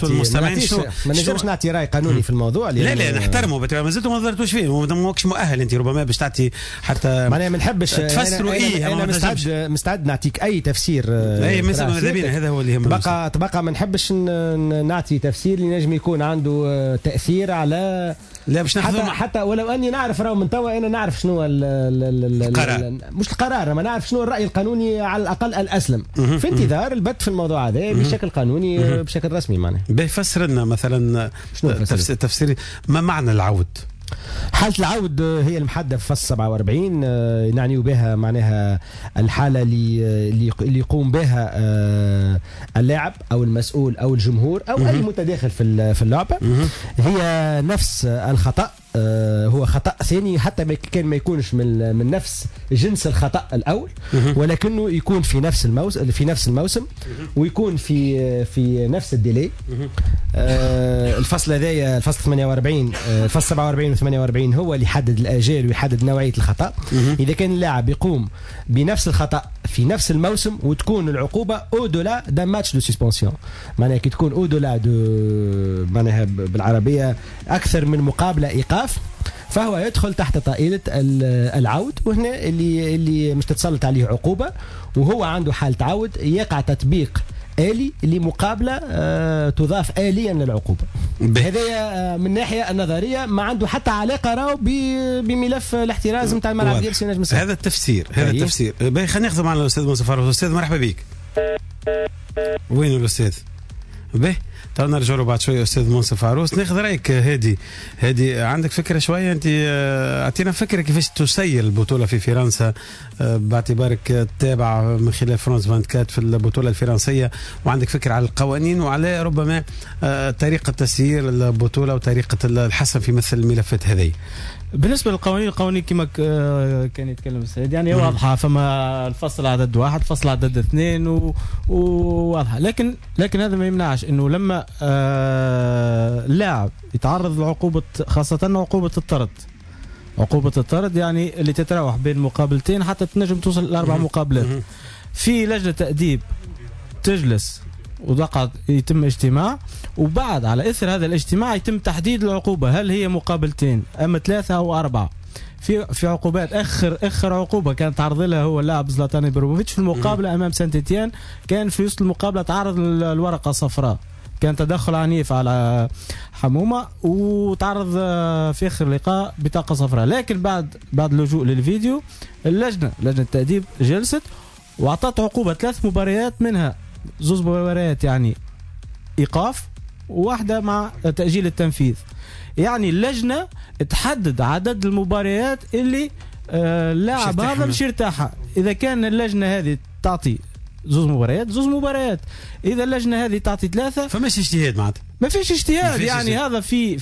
نجمش نعطي راي قانوني في الموضوع. لا نحترمه ما زلتوا ما ضرتوش فيه، ما ماكش مؤهل انت ربما باش تعطي حتى معناها ما نحبش تفسروا انا مستعد نعطيك اي تفسير. اي هذا هو اللي يهمنا. تبقى ما نحبش نعطي تفسير اللي نجم يكون عنده تاثير على لا باش حتى ولو اني نعرف راهو من توا انا نعرف شنو القرار، مش القرار، ما نعرف شنو الراي القانوني على الاقل الاسلم في انتظار البت في الموضوع هذا بشكل قانوني بشكل رسمي. معناه بيفسر لنا مثلا تفسير ما معنى العود. حالة العود هي المحددة في فصل 47 نعني بها معناها الحالة اللي يقوم بها اللاعب أو المسؤول أو الجمهور أو أي متداخل في اللعبة. هي نفس الخطأ، هو خطأ ثاني حتى كان ما يكونش من نفس جنس الخطأ الأول، ولكنه يكون في نفس الموسم ويكون في نفس الديلي. الفصل هذايا الفصل 48 الفصل 47 و 48 هو اللي يحدد الآجال ويحدد نوعية الخطأ. إذا كان اللاعب يقوم بنفس الخطأ في نفس الموسم وتكون العقوبة أودولا دا ماتش دو سسبنسيون، معناها كي تكون أودولا دو معناها بالعربية أكثر من مقابلة إيقاف، فهو يدخل تحت طائلة العود. وهنا اللي مش تتسلط عليه عقوبة وهو عنده حالة عود يقع تطبيق آلي لمقابلة تضاف آليا للعقوبة. هذا من الناحية النظرية ما عنده حتى علاقة راهو بملف الاحتراز نتاع الملعب الجبسي. هذا التفسير باهي خلينا ناخذ معنا الأستاذ منصف فاروس. أستاذ مرحبا بك. وين الأستاذ؟ باهي تو نرجع له بعد شويه. استاذ منصف فاروس ناخذ رايك. هادي عندك فكره شويه انت؟ اعطينا فكره كيفاش تسير البطوله في فرنسا باعتبارك تتابع من خلال فرانس 24 في البطوله الفرنسيه، وعندك فكره على القوانين وعلى ربما طريقه تسيير البطوله وطريقه الحسم في مثل الملفات هذه. بالنسبه للقوانين كما كان يتكلم السيد يعني واضحه، فما الفصل عدد 1 فصل عدد 2 وواضحه، لكن هذا ما يمنعش انه لما اللاعب يتعرض لعقوبه، خاصه عقوبه الطرد يعني اللي تتراوح بين مقابلتين حتى تنجم توصل ل4 مقابلات، في لجنه تأديب تجلس وتقعد يتم اجتماع، وبعد على اثر هذا الاجتماع يتم تحديد العقوبه، هل هي مقابلتين ام 3 او 4. في عقوبات اخر عقوبه كانت تعرض لها هو اللاعب زلاتان إبراهيموفيتش في المقابله امام سانت إتيان، كان في وسط المقابله تعرض الورقه الصفراء، كان تدخل عنيف على حمومه وتعرض في اخر اللقاء بطاقه صفراء. لكن بعد اللجوء للفيديو لجنه التأديب جلست واعطت عقوبه 3 مباريات، منها 2 مباريات يعني ايقاف وواحده مع تأجيل التنفيذ. يعني اللجنه تحدد عدد المباريات اللي اللاعب هذا مش يرتاحها. اذا كان اللجنه هذه تعطي 2 مباريات، اذا اللجنه هذه تعطي 3 فماش اجتهاد معناتها، ما فيش اجتهاد يعني هذا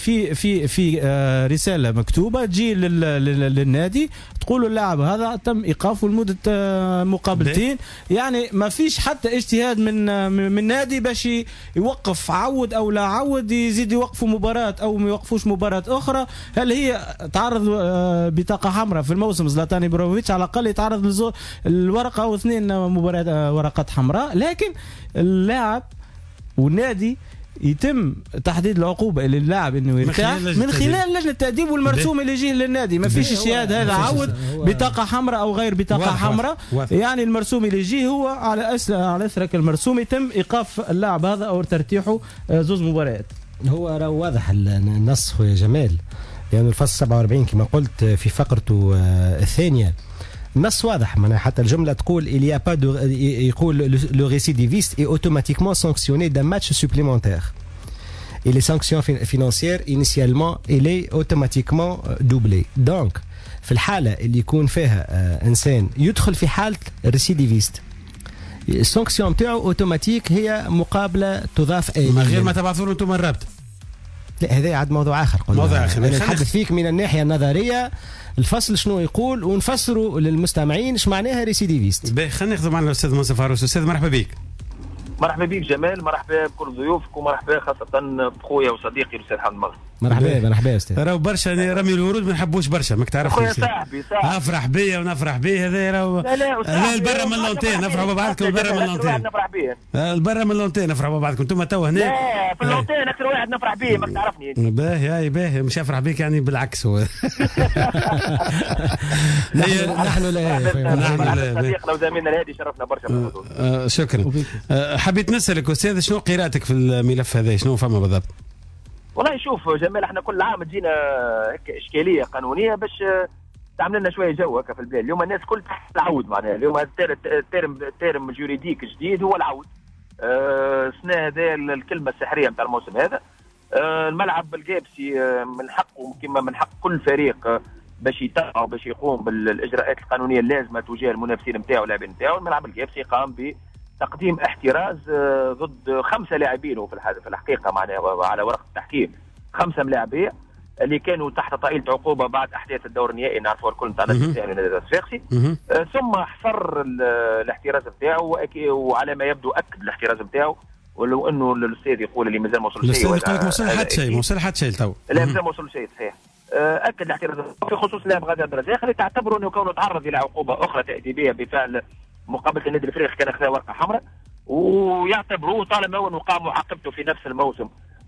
في رساله مكتوبه تجي للنادي تقول اللاعب هذا تم ايقافه لمده مقابلتين. يعني ما فيش حتى اجتهاد من نادي باش يوقف عود او لا عود، يزيد يوقفوا مباراه او ما يوقفوش مباراه اخرى. هل هي تعرض بطاقه حمراء في الموسم زلاتان إبراهيموفيتش على الاقل يتعرض الورقه او 2 مباريات ورقات حمراء، لكن اللاعب والنادي يتم تحديد العقوبه للاعب انه يرتاح من خلال لجنه التأديب والمرسوم اللي يجيه للنادي. ما فيش اجتهاد هذا عود بطاقه حمراء او غير بطاقه حمراء، يعني المرسوم اللي يجيه هو على اثر المرسوم يتم ايقاف اللاعب هذا او ترتيحه 2 مباريات. هو راه واضح النص يا جمال، لأن يعني الفصل 47 كما قلت في فقرته الثانيه النص واضح، معناها حتى الجمله تقول il y a pas de يقول le récidiviste est automatiquement sanctionné d'un match supplémentaire et les sanctions financières initialement il est automatiquement doublé. donc في الحاله اللي يكون فيها انسان يدخل في حاله ريسيديفيست السانكسيون نتاعو اوتوماتيك هي مقابله تضاف من غير ما تبعثوا له انتم الرابط. لا هذا عاد موضوع اخر. موضوع اخر. نتحدث فيك من الناحيه النظريه الفصل شنو يقول ونفسروا للمستمعين ايش معناها ريسيديفيست. باهي خلينا ناخذ معنا الاستاذ منصف فاروس. استاذ مرحبا بك. مرحبا بك جمال، مرحبا بكل ضيوفك ومرحبا خاصة بخويا وصديقي الأستاذ حمد مغرب. مرحبا استاذ. راهو برشا رمي الورود ما نحبوش برشا ماك تعرفش. خويا صاحبي افرح بيا ونفرح بيه هذا راهو. لا البرا من لونتين نفرحوا ببعضكم. البرا من لونتين نفرح بيه. البرا من لونتين نفرحوا ببعضكم. انتم تو هنا. لا في اللونتين اكثر واحد نفرح بيه ماك تعرفني. باهي باهي مش افرح بيك يعني بالعكس هو. نحن لا صديقنا وزميلنا الهادي شرفنا برشا بالحضور. شكرا. حبيت نسالك استاذ شنو قراءتك في الملف هذا شنو فما بالضبط؟ والله شوف جمال احنا كل عام تجينا هيك اشكاليه قانونيه باش تعمل لنا شويه جو هكا في البلاد. اليوم الناس كل تحت العود معناها. اليوم الترم جوريديك جديد هو العود. السنه هذا الكلمه السحريه نتاع الموسم هذا. الملعب الجابسي من حقه كما من حق كل فريق باش يتابع باش يقوم بالاجراءات القانونيه اللازمه تجاه المنافسين نتاعو اللاعبين نتاعو. الملعب الجابسي قام بتقديم احتراز ضد 5 لاعبين في الحقيقه معناها على ورق التحكيم 5 ملاعبين اللي كانوا تحت طائله عقوبه بعد احداث الدور النهائي نعرفوا الكل نتاع النادي الصفاقسي. ثم حفر الاحتراز نتاعو وعلى ما يبدو اكد الاحتراز نتاعو ولو انه الاستاذ يقول اللي مازال ما وصل شيء. الاستاذ يقول لك ما وصل حتى شيء تو. لا مازال ما وصل شيء صحيح. اكد الاحتراز في خصوص لاعب غازي عبد الرزاق اللي تعتبروا انه كونه تعرض الى عقوبه اخرى تاديبيه بفعل مقابله النادي الافريقي كان اخذ ورقه حمراء ويعتبروه طالما هو وقع معاقبته في نفس الموسم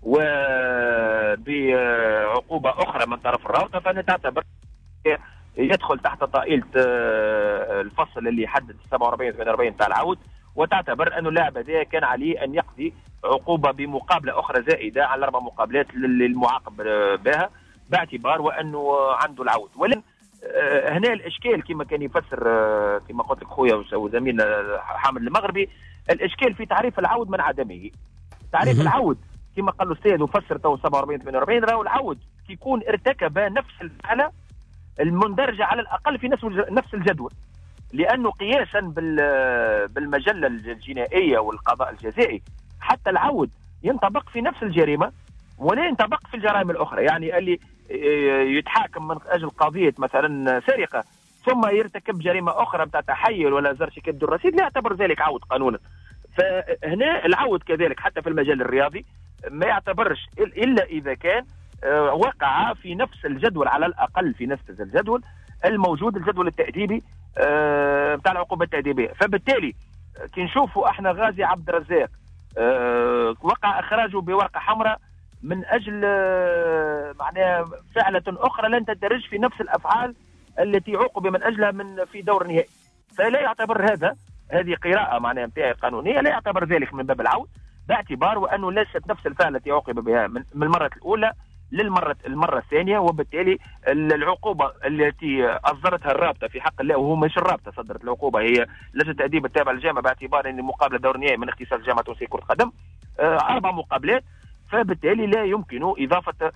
وبعقوبه اخرى من طرف الراوطه فان تعتبر يدخل تحت طائله الفصل اللي يحدد 47 48 تاع العود وتعتبر انه اللاعب هذا كان عليه ان يقضي عقوبه بمقابله اخرى زائده على 4 مقابلات للمعاقب بها باعتبار وانه عنده العود. ولكن هنا الاشكال كما كان يفسر كما قلت لك خويا وزميلنا حامد المغربي الاشكال في تعريف العود من عدمه. تعريف العود كما قال الاستاذ وفسر تو 47 48 راهو العود كيكون ارتكب نفس الفعله المندرجه على الاقل في نفس الجدول لانه قياسا بالمجله الجنائيه والقضاء الجزائي حتى العود ينطبق في نفس الجريمه ولا ينطبق في الجرائم الاخرى. يعني اللي يتحاكم من اجل قضيه مثلا سرقه ثم يرتكب جريمه اخرى بتاع تحيل ولا زر شيكات الرصيد لا يعتبر ذلك عود قانونا. فهنا العود كذلك حتى في المجال الرياضي ما يعتبرش الا اذا كان وقع في نفس الجدول على الاقل في نفس الجدول الموجود الجدول التاديبي بتاع العقوبه التاديبيه. فبالتالي كي نشوفوا احنا غازي عبد الرزاق وقع اخراجه بورقه حمراء من اجل معناها فعله اخرى لن تندرج في نفس الافعال التي عوقب من اجلها في دور نهائي. فلا يعتبر هذه قراءه معناها نتاعي قانونيه لا يعتبر ذلك من باب العود باعتبار وانه ليست نفس الفعل التي عوقب بها من المره الاولى للمره الثانيه. وبالتالي العقوبه التي اصدرتها الرابطه في حق الله وهو مش الرابطه صدرت العقوبه هي لجنه التاديب التابعه للجامعه باعتبار ان المقابله دور نهائي من اختصاص الجامعه التونسيه كره القدم 4 مقابلات. فبالتالي لا يمكن اضافه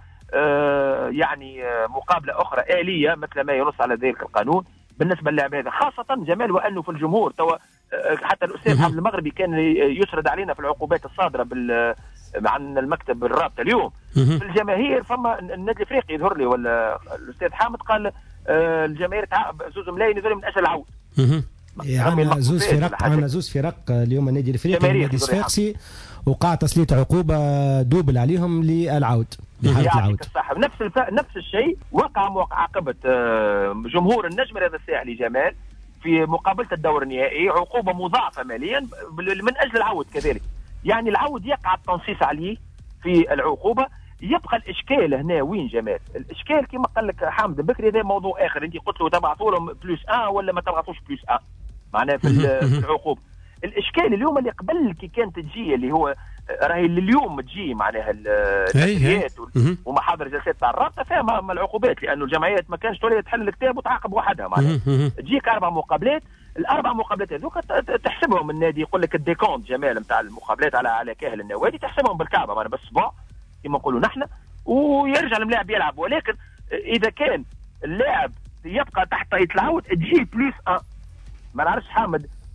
يعني مقابله اخرى آلية مثل ما ينص على ذلك القانون بالنسبه للاعب هذا خاصه جمال وانه في الجمهور حتى الاستاذ حمد المغربي كان يسرد علينا في العقوبات الصادره عن المكتب الرابطه اليوم في الجماهير. فما النادي الافريقي يظهر لي ولا الاستاذ حامد قال الجماهير زوز ملايين يظهر من اجل العود. عندنا زوز فرق اليوم النادي الافريقي والنادي الصفاقسي وقع تسليط عقوبه دوبل عليهم للعود بحاله العود. نفس الشيء وقع معاقبه جمهور النجم الرياضي الساحلي جمال في مقابله الدور النهائي عقوبه مضاعفه ماليا من اجل العود كذلك. يعني العود يقع التنصيص عليه في العقوبه. يبقى الاشكال هنا وين جمال؟ الاشكال كما قال لك حامد بكري هذا موضوع اخر. انت قلت له تبعثوا لهم بلس 1 ولا ما تبعثوش بلس 1 معناها في العقوبه. الاشكال اليوم اللي قبل كي كانت تجي اللي هو راهي اليوم تجي معناها الجمعيات ومحاضر جلسات تاع الرابطه فيها العقوبات لانه الجمعيات ما كانش تولي تحل الكتاب وتعاقب وحدها معناها تجيك 4 مقابلات. الاربع مقابلات هذوك تحسبهم النادي يقول لك الديكونت جمال نتاع المقابلات على كاهل النوادي تحسبهم بالكعبه معناها بالصباع كما نقولوا نحن ويرجع الملاعب يلعب. ولكن اذا كان اللاعب يبقى تحت طاية العود تجي بلس 1 ما نعرفش حامد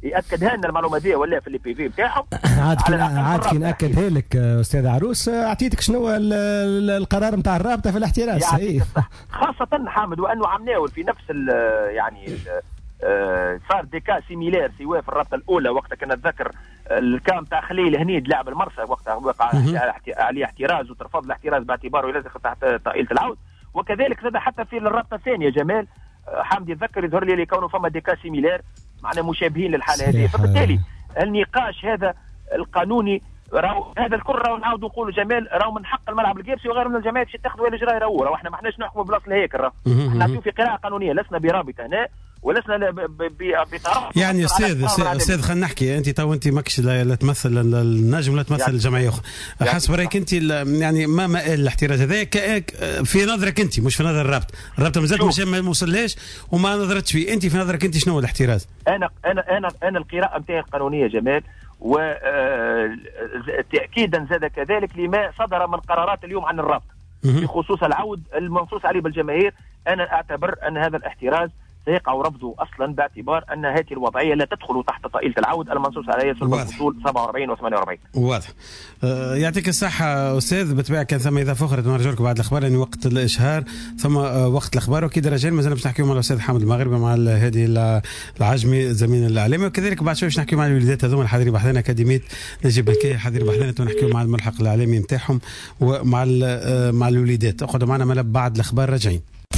ياكدها لنا المعلومه دي ولا في البي في نتاعهم. عاد كي ناكدها لك استاذ عروس اعطيتك شنو القرار نتاع الرابطه في الاحتراز. خاصه حامد وانه عم ناول في نفس يعني صار ديكا سيميلير سواء في الرابطه الاولى وقتها كنا نتذكر الكام تاع خليل هنيد لاعب المرسى وقتها وقع عليه احتراز وترفض الاحتراز باعتباره يلزق تحت طائله العود، وكذلك زاد حتى في الرابطه الثانيه جمال حامد يتذكر يظهر لي كونه فما ديكا سيميلير معناه مشابهين للحاله هذه. فبالتالي النقاش هذا القانوني هذا الكل راهو نعاودوا نقولوا جمال راهو من حق الملعب القابسي وغيره من الجمعيات باش تاخذوا الاجراء راهو احنا ما احناش نحكموا بالاصل هيك احنا نعطيو في قراءه قانونيه لسنا برابطه هنا ولسنا بطرف. يعني استاذ خلينا نحكي انت تو انت ماكش لا تمثل النجم ولا تمثل يعني الجمعيه اخرى حسب رايك انت يعني ما مآل الاحتراز هذا في نظرك انت مش في نظر الرابطه مازالت ما وصلهاش وما نظرتش فيه انت في نظرك انت شنو الاحتراز؟ انا القراءه نتاعي القانونيه جمال وتأكيدا زاد كذلك لما صدر من قرارات اليوم عن الرابطة بخصوص العود المنصوص عليه بالجماهير. أنا أعتبر أن هذا الاحتراز سيقع رفضه أصلا باعتبار أن هذه الوضعية لا تدخل تحت طائلة العود المنصوص عليه في الفصول 47 و 48. واضح. يعطيك الصحة أستاذ. بالطبيعة كان ثم إذا فخرت نرجعك بعد الأخبار يعني وقت الإشهار ثم وقت الأخبار وكيد رجال مازال باش نحكيو مع الأستاذ حامد المغربي مع هادي العجمي زميلنا الإعلامي وكذلك بعد شوي باش نحكيو مع الوليدات هذوما الحاضرين بحذنا أكاديمية نجيب بلكيه حاضرين بحذنا ونحكيو مع الملحق الإعلامي نتاعهم ومع مع الوليدات. اقعدوا معنا ملاب بعد الأخبار راجعين.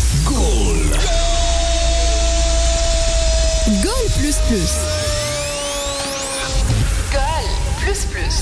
Goal plus plus. Goal plus plus.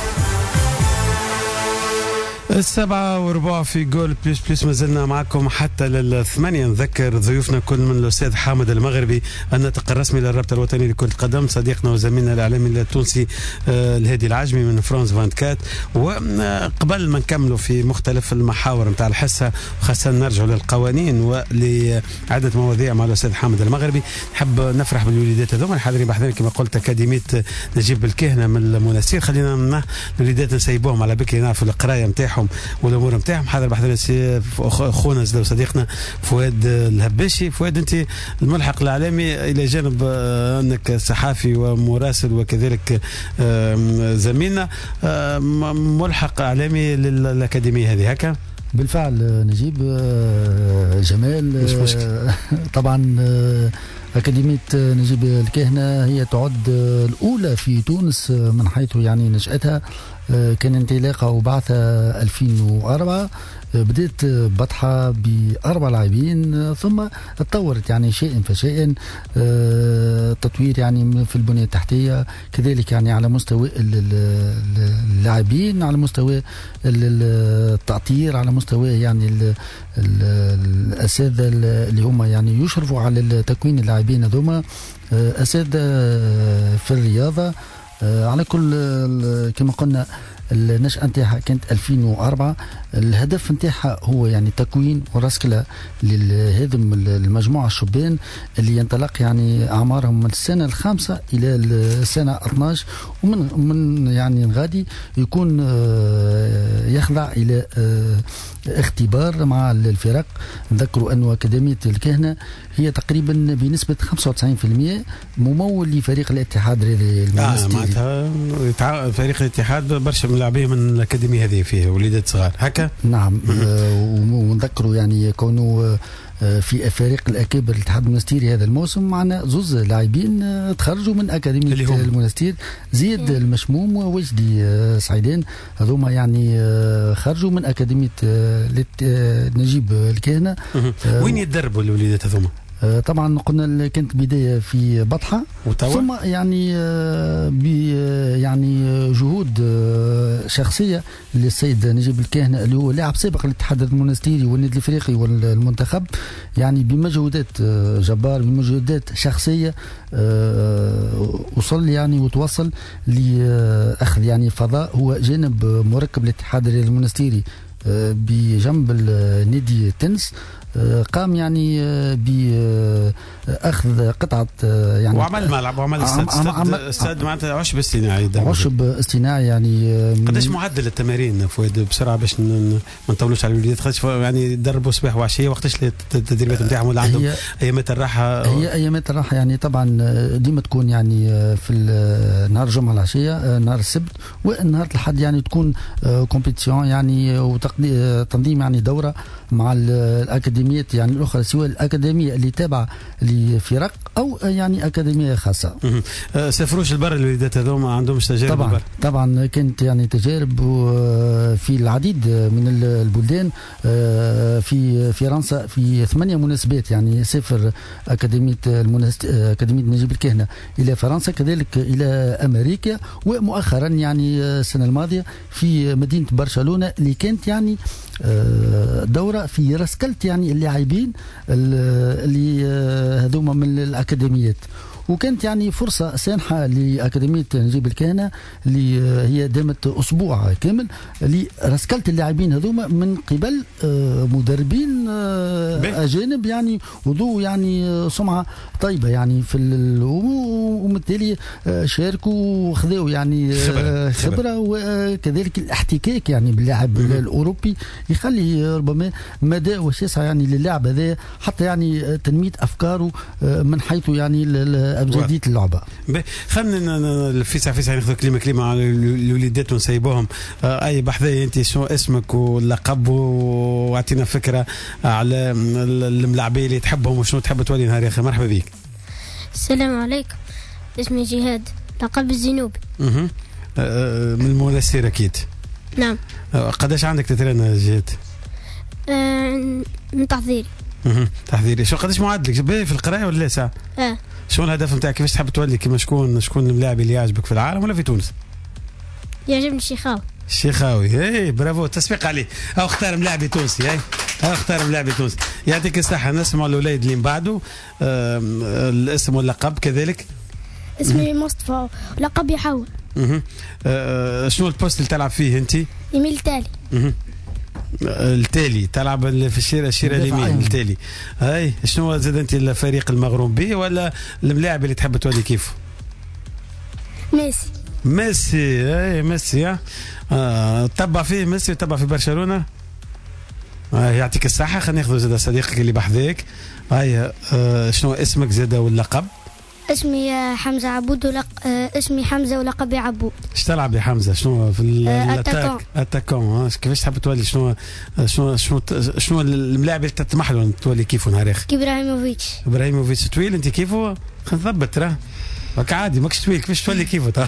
7:04 في جول بليس بليس ما زلنا معكم حتى لل8. نذكر ضيوفنا كل من الأستاذ حامد المغربي الناطق الرسمي للرابطة الوطني لكرة القدم صديقنا وزميلنا الإعلامي التونسي الهادي العجمي من فرانس 24. وقبل ما نكملوا في مختلف المحاور نتاع الحصة وخاصة نرجعوا للقوانين ولعدة مواضيع مع الأستاذ حامد المغربي نحب نفرح بالوليدات هذوما الحاضرين بحذنا كما قلت أكاديمية نجيب الكهنة من المنستير. خلينا الوليدات نسيبوهم على بكري نعرفوا القراية نتاعهم والامور نتاعهم. حاضر بحضر اخونا وصديقنا فؤاد الهباشي. فؤاد انت الملحق الاعلامي الى جانب انك صحافي ومراسل وكذلك زميلنا ملحق اعلامي للاكاديميه هذه هكا؟ بالفعل نجيب جمال طبعا أكاديمية نجيب الكهنة هي تعد الأولى في تونس من حيث يعني نشأتها. كان انطلاقها وبعثها 2004 بدأت بطحة ب4 لاعبين ثم تطورت يعني شيء فشيء تطوير يعني في البنية التحتية كذلك يعني على مستوى اللاعبين على مستوى التأطير على مستوى يعني الأساتذة اللي هم يعني يشرفوا على تكوين اللاعبين هذوما أساتذة في الرياضة. على كل كما قلنا النشأة نتاعها كانت 2004. الهدف نتاعها هو يعني تكوين ورسكلة لهذم المجموعة الشبان اللي ينطلق يعني أعمارهم من السنة 5 إلى السنة 12 ومن يعني غادي يكون يخضع إلى اختبار مع الفرق. نذكروا أن أكاديمية الكهنة هي تقريبا بنسبة 95% ممول لفريق الاتحاد المنستيري. معناتها فريق الاتحاد برشا من لاعبين من الأكاديمية هذه فيه وليدات صغار هكا. نعم ونذكروا يعني كونه في فريق الأكابر الاتحاد المنستيري هذا الموسم معنا زوز لاعبين تخرجوا من أكاديمية المنستير زيد المشموم ووجدي سعيدان هذوما يعني خرجوا من أكاديمية نجيب الكهنة. وين يتدربوا الوليدات هذوما؟ طبعا قلنا كانت بداية في بطحة ثم يعني يعني جهود شخصية للسيد نجيب الكهنة اللي هو لاعب سابق للاتحاد المنستيري والنادي الافريقي والمنتخب يعني بمجهودات جبار بمجهودات شخصية وصل يعني وتوصل لأخذ يعني فضاء هو جانب مركب الاتحاد المنستيري بجنب النادي التنس قام يعني باخذ قطعه يعني وعمل ملعب وعمل استاد معناتها عشب اصطناعي. عشب اصطناعي يعني. قداش معدل التمارين فؤاد بسرعه باش ما نطولوش على الوليدات خاطر يعني يدربوا صباح وعشيه وقتاش التدريبات نتاعهم ولا عندهم ايامات الراحه؟ هي ايامات الراحه يعني طبعا ديما تكون يعني في نهار الجمعه العشيه نهار السبت ونهار الاحد يعني تكون كومبيتيشن يعني وتنظيم يعني دوره مع الاكاديميات يعني الاخرى سواء الاكاديميه اللي تابعه لفرق او يعني اكاديميه خاصه. سافروش البر الوليدات هذوما عندهمش تجارب؟ طبعا كانت يعني تجارب في العديد من البلدان. في فرنسا في 8 مناسبات يعني سافر اكاديميه نجيب الكهنه الى فرنسا كذلك الى امريكا ومؤخرا يعني السنه الماضيه في مدينه برشلونه اللي كانت يعني دوره في رسكلت يعني اللاعبين اللي هذوما من الاكاديميات. وكانت يعني فرصة سانحة لأكاديمية نجيب الكهنة اللي هي دامت أسبوع كامل لرسكلة اللاعبين هذوما من قبل مدربين أجانب يعني وذو يعني سمعة طيبة يعني في وبالتالي شاركوا وخذوا يعني خبرة وكذلك الاحتكاك يعني باللاعب الأوروبي يخلي ربما مدى وشاسع يعني للاعب هذا حتى يعني تنمية أفكاره من حيث يعني أبجدية اللعبة. خلينا فيسع ناخذ كلمة على الوليدات ونسيبوهم. أي بحذايا أنت شنو اسمك واللقب واعطينا فكرة على الملاعبية اللي تحبهم وشنو تحب تولي نهار آخر. مرحبا بك. السلام عليكم، اسمي جهاد لقب الزنوبي. من المناسير أكيد. نعم. قداش عندك تترين جهاد؟ من تحضيري. تحضيري. شو قداش معدلك في القراية ولا لا ساعة؟ شو الهدف نتاعك؟ كيفاش تحب تولي كيما شكون اللاعب اللي يعجبك في العالم ولا في تونس؟ يعجبني الشيخاوي. الشيخاوي برافو تسبيق عليه. او اختار ملاعبي تونسي اختار ملاعبي تونسي. يعطيك الصحة. نسمع الوليد اللي من بعده الاسم واللقب كذلك. اسمي مصطفى لقب يحول. شنو البوست اللي تلعب فيه انت؟ يميل تالي. التالي تلعب في الشيرة اليمين التالي. هاي شنو زاد انت الفريق المغروم به ولا الملاعب اللي تحب تولي كيفه؟ ميسي هاي ميسي. تبع فيه ميسي وتبع في برشلونة. يعطيك الصحة. خلينا ناخذ زاد صديقك اللي بحذاك. هاي شنو اسمك زاد واللقب؟ اسمي حمزة عبود اسمي حمزة ولقبي عبود. ايش تلعب يا حمزة؟ شنو في الاتاك؟ اتاكون. كيفاش تحب تولي؟ شنو الملاعب اللي تطمح له تولي كيفه نهار اخر؟ ابراهيموفيتش طويل انت كيفه؟ نثبت راه راك عادي ماكش طويل كيفاش تولي كيفه؟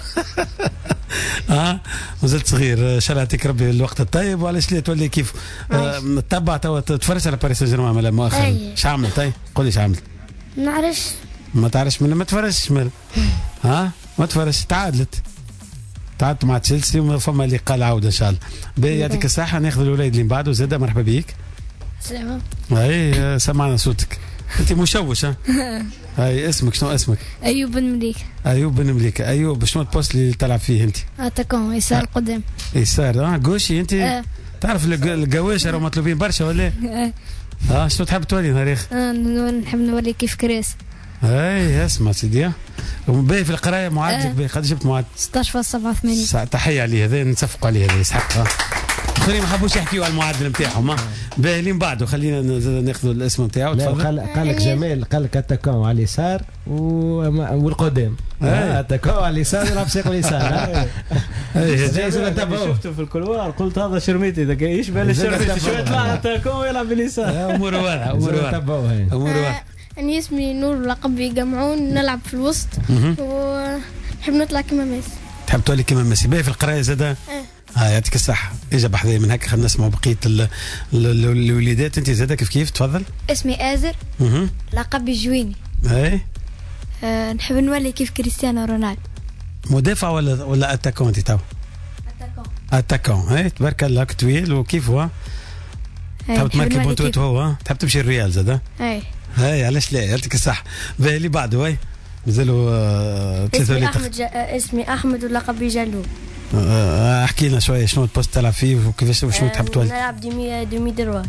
مازلت صغير. ان شاء الله يعطيك ربي الوقت الطيب. وعلاش لا تولي كيفه؟ تبع توا تفرج على باريس سان جيرمان مؤخرا. ايش عملت؟ قول لي ايش عملت؟ ما تعرفش من ما تفرجش ما تفرجش. تعادلت مع تشيلسي وما فما اللي قال عوده ان شاء الله. يعطيك الصحه. ناخذ الوليد اللي من بعده زاد. مرحبا بك. سلام. هاي سمعنا صوتك انت مشوش. هاي اسمك شنو اسمك؟ ايوب بن مليكه. ايوب بن مليكه. ايوب شنو البوست اللي تلعب فيه انت؟ اتاكون يسار قدام. يسار غوشي انت. تعرف القواش راهو مطلوبين برشا ولا؟ شنو تحب تولي نهار اخر؟ نحب نولي كيف كريس. هاي اسمع سيدي. باهي في القرايه معدلك باهي قد جبت معدل 16.87. تحيه عليه هذا نتفقوا عليه هذا يسحق. خلينا ما حبوش يحكيوا على المعدل نتاعهم. باهي اللي من بعده خلينا ناخذوا الاسم نتاعو. تفضل. قال لك جمال قال لك اتاكون على اليسار والقدام. اتاكون على اليسار يلعب ساق اليسار. شفته في الكلوار قلت هذا شرميتي اذا يشبه الشرميتي شويه طلع اتاكون ويلعب باليسار. امور واضحه. أنا اسمي نور لقبي جمعون. نلعب في الوسط ونحب نطلع كما ميسي. تحب تولي كما ميسي. باهي في القرايه زاد. يعطيك الصحة. إجا بحذايا من هكا. خلينا نسمعوا بقية الوليدات. أنت زاد كيف تفضل؟ اسمي آزر لقبي جويني. نحب نولي كيف كريستيانو رونالدو. مدافع ولا أتاكون أنت تو؟ أتاكون. تبارك الله طويل وكيف هو؟ تحب تماركي بونتوت هو؟ تحب تمشي الريال زاد؟ هاي علاش لا. يعطيك الصحة. باهي اللي بعده مازالوا اسمي أحمد ولقبي جلول. احكي لنا شويه شنو البوست تلعب فيه وكيفاش وشنو تحب تولي؟ نلعب ديمي دروات.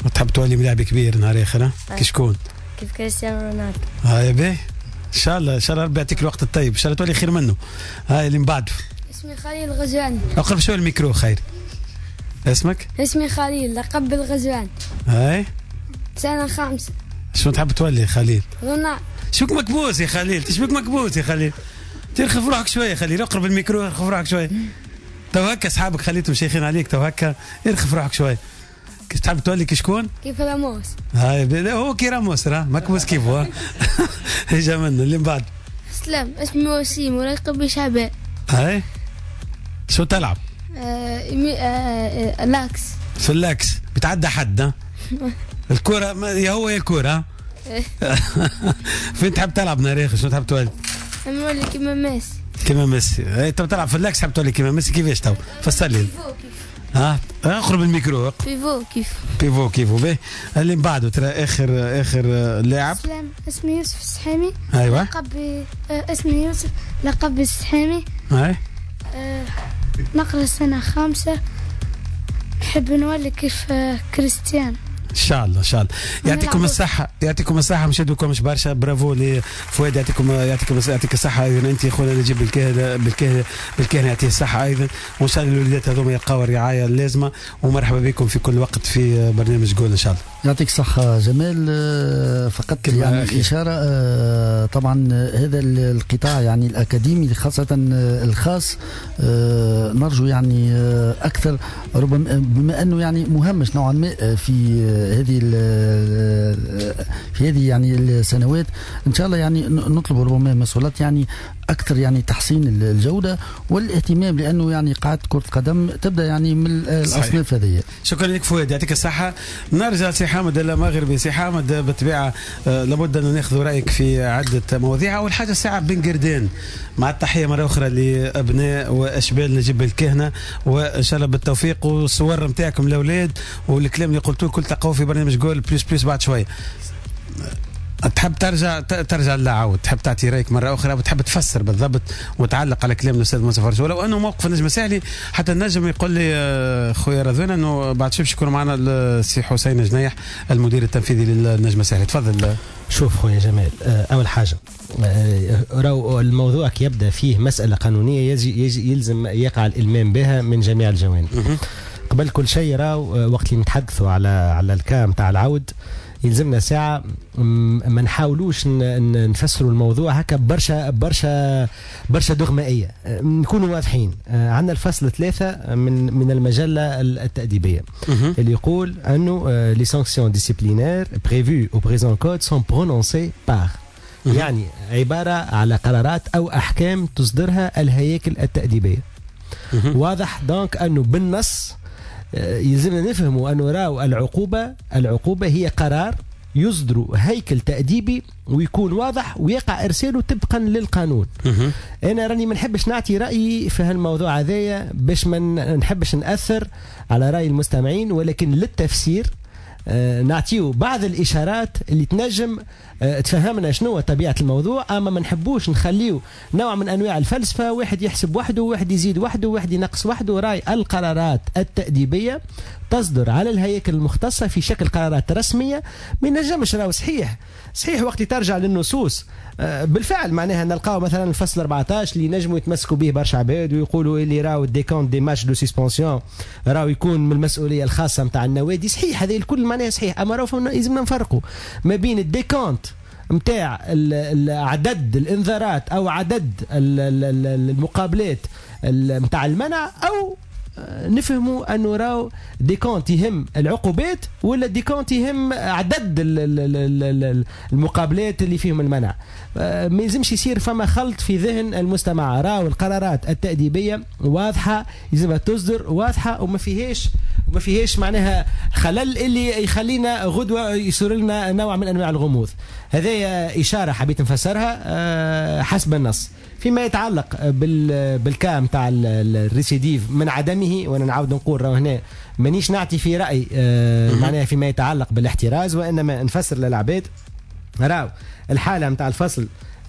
وتحب تولي ملاعب كبير نهار اخر كي شكون؟ كيف كريستيانو رونالدو. هاي باهي ان شاء الله ان شاء الله ربي يعطيك الوقت الطيب ان شاء الله تولي خير منه. هاي اللي من بعده. اسمي خليل الغزواني. اقرب شويه الميكرو خير. اسمك؟ اسمي خليل لقب الغزواني. هاي سنة 5. شنو تحب تولي خليل؟ رونالدو. شوك مكبوس يا خليل تشبك مكبوس يا خليل. ترخف روحك شويه خليل اقرب الميكرو ارخف روحك شويه. تو هكا اصحابك خليتهم شيخين عليك تو هكا ارخف روحك شويه. كيف تحب تولي كي شكون؟ كيف راموس. هاي هو كي راموس راه مكبوس كيفه. اجا منه اللي من بعد. سلام اسمي وسيم وراقب شعبان. هاي شو تلعب؟ لاكس. في اللاكس بتعدى حد الكرة يا هو يا الكرة. فين تحب تلعب ناريخ شنو تحب تولي؟ نولي كيما ميسي. كيما ميسي انت بتلعب في اللاكس تحب تولي كيما ميسي كيفاش تو؟ فسر لي. ها اقرب الميكرو. بيفو كيفو باهي اللي من بعده ترى اخر لاعب. سلام اسمي يوسف السحامي. ايوه لقب اسمي يوسف لقب السحامي. هاي نقرا سنة 5. نحب نولي كيف كريستيانو ان شاء الله ان شاء الله. يعطيكم الصحه يعطيكم الصحه مش مش برشا برافو لفؤاد يعطيك الصحه ايضا انت خونا نجيب بالكهنه يعطيه الصحه ايضا وان شاء الله الوليدات هذوما يلقاو الرعايه اللازمه ومرحبا بكم في كل وقت في برنامج جول ان شاء الله. يعطيك الصحه جمال. فقط يعني اشاره طبعا هذا القطاع يعني الاكاديمي خاصه الخاص نرجو يعني اكثر ربما بما انه يعني مهمش نوعا ما في هذه يعني السنوات ان شاء الله يعني نطلب ربما مسؤولات يعني اكثر يعني تحسين الجوده والاهتمام لانه يعني قاعده كره قدم تبدا يعني من الاصناف هذه. شكرا لك فؤاد يعطيك الصحه. نرجع سي حامد المغربي. سي حامد بالطبيعه لابد ان ناخذ رايك في عده مواضيع. اول حاجه الساعه بن قردان مع التحيه مره اخرى لابناء واشبال نجيب الكهنه وان شاء الله بالتوفيق والصور نتاعكم الاولاد والكلام اللي قلتوه كل تلقاوه في برنامج جول بلس بعد شويه. تحب ترجع للعود تحب تعطي رايك مره اخرى وتحب تفسر بالضبط وتعلق على كلام الاستاذ موسى فرج ولو انه موقف النجم الساحلي حتى النجم يقول لي خويا رضوان انه بعد شوي يكون معنا السي حسين جنيح المدير التنفيذي للنجم الساحلي. تفضل. شوف خويا جمال اول حاجه راهو الموضوع كي يبدا فيه مساله قانونيه يلزم يقع الالمام بها من جميع الجوانب. قبل كل شيء راهو وقت اللي نتحدثوا على الكام تاع العود يلزمنا ساعة ما نحاولوش نفسروا الموضوع هكا برشا دغمائية. نكونوا واضحين. عندنا الفصل 3 من المجلة التأديبية اللي يقول أنه les sanctions disciplinaires prévues au présent code sont prononcées par يعني عبارة على قرارات أو أحكام تصدرها الهياكل التأديبية. واضح دونك أنه بالنص يلزمنا نفهموا أنه راو العقوبة هي قرار يصدر هيكل تأديبي ويكون واضح ويقع إرساله طبقا للقانون. أنا راني ما نحبش نعطي رأيي في هالموضوع هذايا باش ما نحبش نأثر على رأي المستمعين ولكن للتفسير نعطيه بعض الإشارات اللي تنجم تفهمنا شنو طبيعة الموضوع. أما ما نحبوش نخليه نوع من أنواع الفلسفة واحد يحسب وحده واحد يزيد وحده واحد ينقص وحده. راي القرارات التأديبية تصدر على الهياكل المختصة في شكل قرارات رسمية. ما ينجمش راهو صحيح وقت ترجع للنصوص بالفعل معناها نلقاو مثلا الفصل 14 اللي نجموا يتمسكوا به برشا عباد ويقولوا اللي راهو الديكونت دي ماتش دو سسبونسيون راهو يكون من المسؤولية الخاصة نتاع النوادي. صحيح هذه الكل معناها صحيح. أما راهو لازمنا نفرقوا ما بين الديكونت متاع عدد الانذارات او عدد المقابلات متاع المنع او نفهموا انه راو ديكونت يهم العقوبات ولا ديكونت يهم عدد المقابلات اللي فيهم المنع. ما يلزمش يصير فما خلط في ذهن المستمع. راو القرارات التأديبية واضحة يلزمها تصدر واضحة وما فيهاش معناها خلل اللي يخلينا غدوة يصير لنا نوع من انواع الغموض. هذه إشارة حبيت نفسرها حسب النص. فيما يتعلق بالكام تاع الريسيديف من عدمه وانا نعاود نقول راهو هنا مانيش نعطي في رأي معناها فيما يتعلق بالاحتراز وانما نفسر للعباد. راهو الحالة متاع الفصل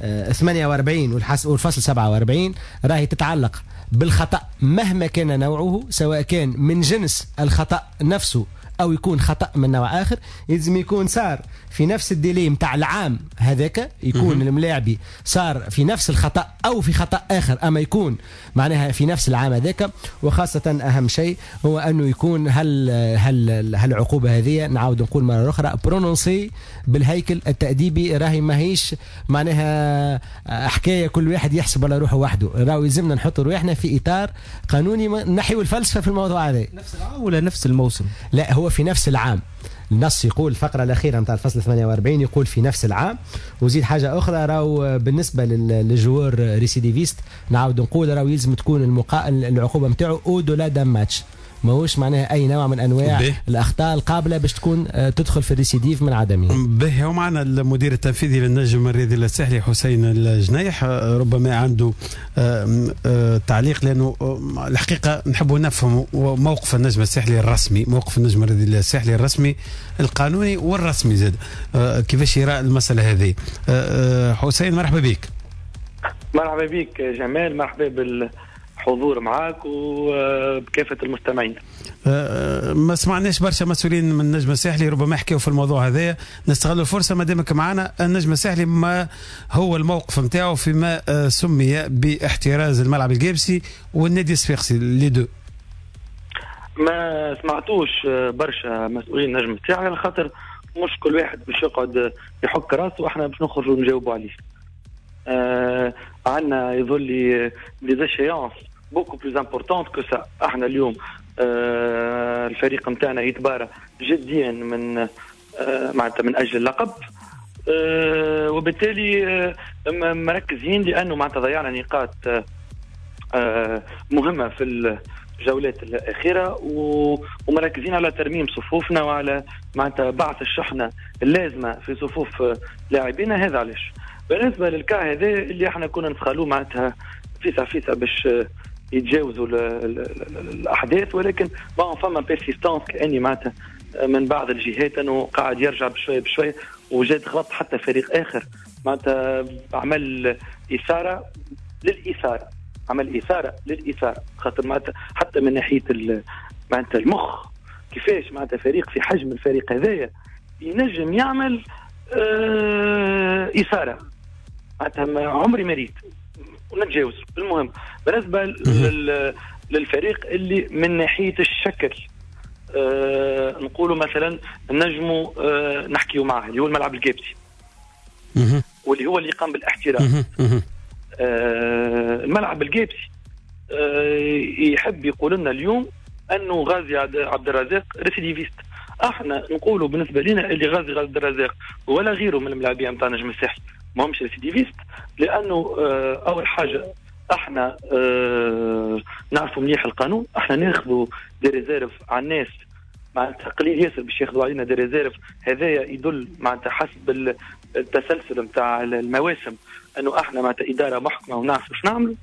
48 والفصل 47 راهي تتعلق بالخطأ مهما كان نوعه سواء كان من جنس الخطأ نفسه او يكون خطا من نوع اخر، لازم يكون صار في نفس الديلي متاع العام هذاك، يكون الملاعبي صار في نفس الخطا او في خطا اخر اما يكون معناها في نفس العام هذاك. وخاصه اهم شيء هو انه يكون هل العقوبه هذه نعاود نقول مره اخرى برونونسي بالهيكل التاديبي، راهي ماهيش معناها حكايه كل واحد يحسب على روحه وحده، راهو يلزمنا نحط روحنا في اطار قانوني نحيو الفلسفه في الموضوع هذا. نفس العام ولا نفس الموسم؟ لا هو في نفس العام. النص يقول الفقرة الأخيرة متاع الفصل 48 يقول في نفس العام. وزيد حاجة أخرى راهو بالنسبة للجوار ريسيديفيست نعاود نقول راهو يلزم تكون العقوبة متاعه أو دولا دام ماتش، ماهوش معناها اي نوع من انواع الاخطاء القابله باش تكون تدخل في الريسيديف من عدمه. به ومعنا المدير التنفيذي للنجم الرياضي الساحلي حسين الجنيح، ربما عنده تعليق، لانه الحقيقه نحبوا نفهموا موقف النجم الساحلي الرسمي، موقف النجم الرياضي الساحلي الرسمي القانوني والرسمي زاد، كيفاش يرى المساله هذه. حسين مرحبا بك. مرحبا بك جمال، مرحبا بالحضور معاك وبكافة المستمعين. ما سمعناش برشا مسؤولين من النجم الساحلي ربما يحكيوا في الموضوع هذا، نستغل الفرصة ما دامك معنا. النجم الساحلي ما هو الموقف نتاعو فيما سمي باحتراز الملعب الجيبسي والنادي الصفاقسي لي دو؟ ما سمعتوش برشا مسؤولين النجم الساحلي على خاطر مش كل واحد باش يقعد يحك راسه واحنا باش نخرجوا ونجاوبوا عليه. عندنا يظل لي دي échéances beaucoup plus importantes que ça. احنا اليوم الفريق نتاعنا يتبارى جديا من معناتها من اجل اللقب، وبالتالي مركزين لانه معناتها ضيعنا نقاط مهمه في الجولات الاخيره، ومركزين على ترميم صفوفنا وعلى معناتها بعث الشحنه اللازمه في صفوف لاعبينا. هذا علاش بالنسبه للكا هذا اللي احنا كنا نتخالوا معناتها فيسا باش يتجاوزوا الاحداث، ولكن ما فما بيرسيستانس كاني معناتها من بعض الجهات انه قاعد يرجع بشويه بشويه، وجات غلط حتى فريق اخر معناتها عمل اثاره للاثاره، عمل اثاره للاثاره، خاطر معناتها حتى من ناحيه معناتها المخ كيفاش معناتها فريق في حجم الفريق هذايا ينجم يعمل اثاره معناتها عمري ما ريت ونتجاوز. المهم بالنسبه للفريق اللي من ناحيه الشكل نقولوا مثلا نجموا نحكيوا معه اللي هو الملعب الجيبسي واللي هو اللي قام بالاحتراف. الملعب الجيبسي يحب يقول لنا اليوم انه غازي عبد الرزاق ريسيديفيست. احنا نقولوا بالنسبه لنا اللي غازي عبد الرزاق ولا غيره من الملاعبين نتاع نجم الساحل ما همش ريسيديفيست، لانه اول حاجه احنا نعرفوا مليح القانون، احنا ناخذوا دي ريزيرف على الناس معناتها قليل ياسر باش ياخذوا علينا دي ريزيرف. هذايا يدل معناتها حسب التسلسل نتاع المواسم انه احنا معناتها اداره محكمه ونعرف واش نعملوا.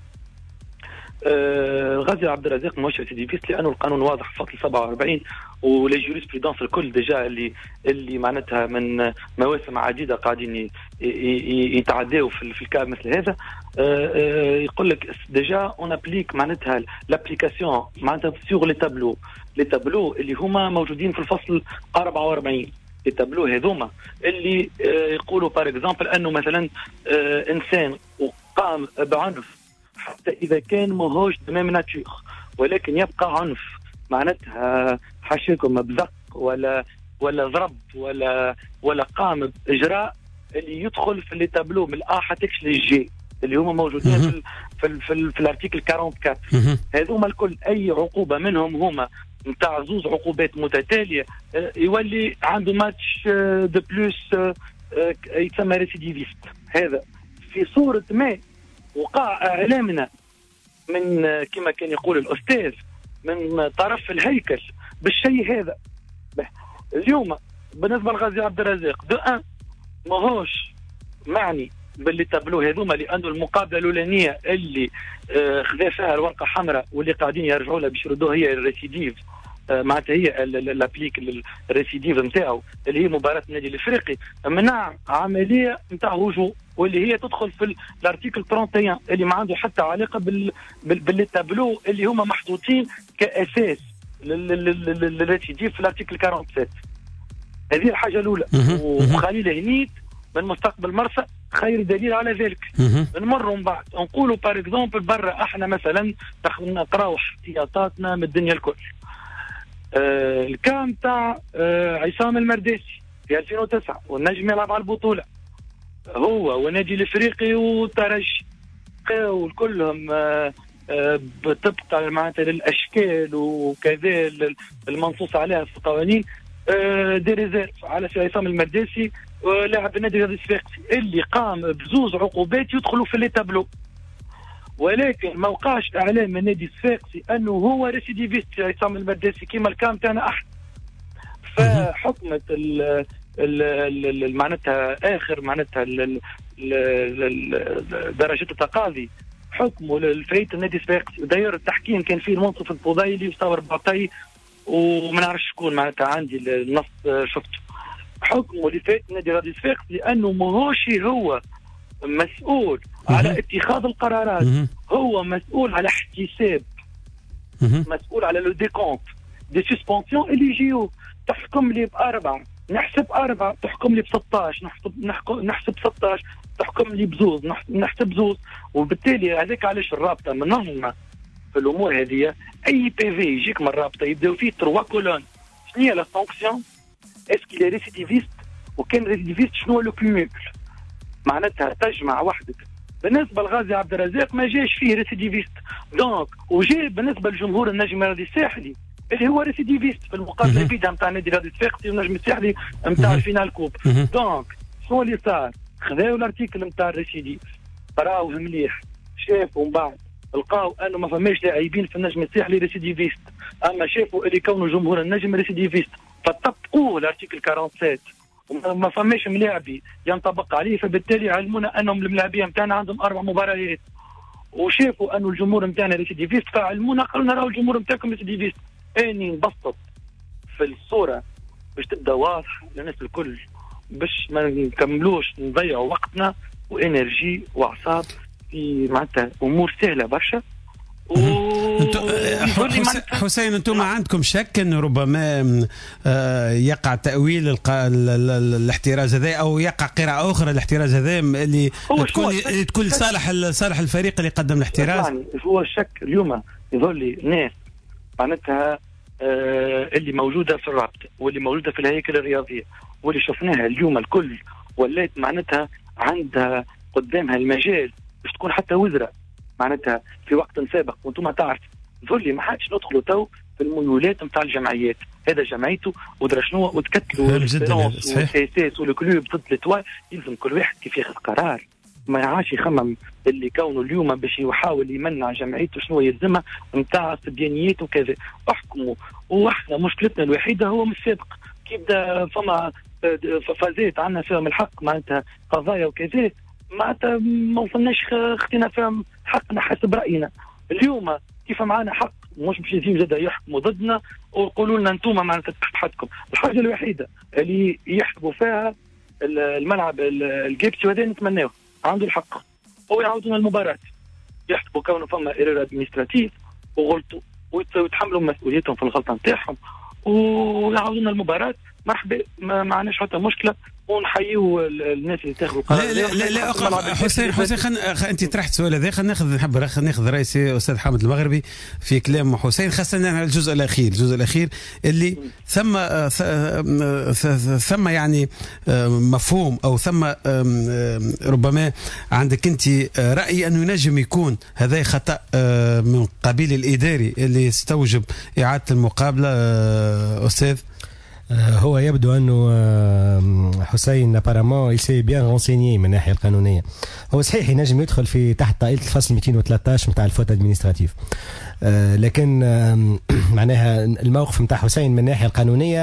غازي عبد الرزاق مش ريسيديفيست لانه القانون واضح فصل 47 ولي جوريسبرودونس الكل ديجا اللي معناتها من مواسم عديده قاعدين يتعداوا في الكاب مثل هذا. يقول لك ديجا اون ابليك معناتها لابليكاسيون معناتها سيغ لي تابلو اللي هما موجودين في الفصل 44. لي تابلو هذوما اللي يقولوا بار اكزومبل انه مثلا انسان وقام بعنف حتى إذا كان ماهوش دمام ناتور ولكن يبقى عنف معناتها حاشاكم بزق ولا ضرب ولا قام بإجراء اللي يدخل في اللي تابلو من الآ حتى للجي اللي هما موجودين في الارتيكل 44. هذوما الكل أي عقوبة منهم هما نتاع زوز عقوبات متتالية يولي عنده ماتش دو بلوس يتسمى ريسيديفيست. هذا في صورة ما وقع اعلامنا من كما كان يقول الاستاذ من طرف الهيكل بالشيء هذا. اليوم بالنسبه لغازي عبد الرزاق دو ان ماهوش معني باللي تابلو هذوما لانه المقابله الاولانيه اللي خذا فيها الورقه حمراء واللي قاعدين يرجعوا لها باش يردوها هي الريسيديف معناتها هي الابليك الريسيديف نتاعو اللي هي مباراه النادي الافريقي منع عمليه نتاع هجوم واللي هي تدخل في الارتيكل 31 اللي ما عنده حتى علاقه بالتابلو اللي هما محطوطين كاساس للريسيديف في الارتيكل 47. هذه الحاجه الاولى. وخليل هنيت من مستقبل مرسى خير دليل على ذلك. نمروا من بعد نقولوا بار اكزومبل برا احنا مثلا نقراو احتياطاتنا من الدنيا الكل. الكام تاع عصام المرداسي في 2009 والنجم يلعب على البطوله هو والنادي الافريقي والترجي كلهم طبقا معناتها للاشكال وكذا المنصوص عليها في القوانين دي ريزيرف على عصام المرداسي لاعب النادي الرياضي الصفاقسي اللي قام بزوز عقوبات يدخلوا في التابلو، ولكن ما وقعش اعلان من النادي الصفاقسي انه هو ريسيديفيست عصام المرداسي كيما الكام تاعنا احنا. فحكمت معناتها اخر معناتها درجه التقاضي حكموا لفريق النادي الصفاقسي. وداير التحكيم كان فيه المنصف الفضيلي وصور بعطي وما نعرفش شكون معناتها عندي النص شفته. حكموا لفريق النادي الرياضي الصفاقسي لانه ماهوش هو مسؤول على اتخاذ القرارات، هو مسؤول على احتساب، مسؤول على لو ديكونت دي سسبونسيون اللي يجيو. تحكم لي ب4 نحسب 4، تحكم لي ب16 نحسب 16، تحكم لي بزوز نحسب زوز. وبالتالي هذاك علاش الرابطه منظمه في الامور هذه. اي بي في يجيك من الرابطه يبداو فيه 3 كولون. شنو هي لا سانكسيون؟ اسكي لي ريسيديفيست؟ وكان ريسيديفيست شنو لو كوميبل؟ معناتها تجمع وحدك. بالنسبه لغازي عبد الرزاق ما جاش فيه ريسيديفيست دونك، وجاء بالنسبه لجمهور النجم الرياضي الساحلي اللي هو ريسيديفيست في المقابله الفيدا نتاع النادي الرياضي الصفاقسي والنجم الساحلي نتاع الفينال كوب. دونك شنو اللي صار؟ خذاو الارتيكل نتاع الريسيديف قراوه مليح شافوا من بعد لقاو انه ما فماش لاعبين في النجم الساحلي ريسيديفيست، اما شافوا اللي كونوا جمهور النجم ريسيديفيست فطبقوه الارتيكل 47 وما فماش ملاعبي ينطبق عليه. فبالتالي علمونا انهم الملاعبيه نتاعنا عندهم 4 مباريات وشافوا انه الجمهور نتاعنا ريسيديفيست فعلمونا قالوا لنا راهو الجمهور نتاعكم ريسيديفيست. اني نبسط في الصوره باش تبدا واضحه للناس الكل باش ما نكملوش نضيعوا وقتنا وانرجي واعصاب في معناتها امور سهله برشا. حسين انتم عندكم شك انه ربما يقع تاويل الاحتراز هذا او يقع قراءه اخرى الاحتراز هذا اللي تكون صالح الفريق اللي قدم الاحتراز؟ يعني هو الشك اليوم يظهر لي ناس معناتها اللي موجوده في الرابطه واللي موجوده في الهيكل الرياضيه واللي شفناها اليوم الكل ولات معناتها عندها قدامها المجال باش تكون حتى وزراء معناتها في وقت سابق. وانتم تعرف ذولي ما حدش ندخلوا تو في الميولات نتاع الجمعيات. هذا جمعيته ودرا شنو وتكتلوا والاساس والكلوب ضد التوا. يلزم كل واحد كيف ياخذ قرار، ما يعاش يخمم اللي كونه اليوم باش يحاول يمنع جمعيته شنو يلزمها نتاع سبيانيات وكذا. احكموا. واحنا مشكلتنا الوحيده هو من السابق كي بدا فما فازات عندنا فيهم الحق معناتها قضايا وكذا معناتها ما وصلناش اختنا فيهم حقنا حسب راينا. اليوم كيف معانا حق مش باش يجيو زاد يحكموا ضدنا ويقولوا لنا انتم معناتها تحت حدكم. الحاجه الوحيده اللي يحسبوا فيها الملعب الجيبسي وهذا نتمناه عنده الحق هو يعاودون المباراه. يحسبوا كونه فما ايرور ادمنستراتيف وغلطوا ويتحملوا مسؤوليتهم في الغلطه نتاعهم ويعاودون المباراه. مرحبا ما معناش حتى مشكله ونحيوا الناس اللي تاخذوا قرار. لا حسين انت طرحت سؤال هذا. خلينا ناخذ راي استاذ حامد المغربي في كلام حسين خاصه على الجزء الاخير اللي ثم يعني مفهوم او ثم ربما عندك انت راي انه ينجم يكون هذا خطا من قبيل الاداري اللي يستوجب اعاده المقابله. استاذ هو يبدو أنه حسين ابارامون يسي بيان رونسيني من الناحية القانونية. هو صحيح ينجم يدخل في تحت طائلة الفصل 213 متاع الفوت ادمنستراتيف، لكن معناها الموقف متاع حسين من الناحية القانونية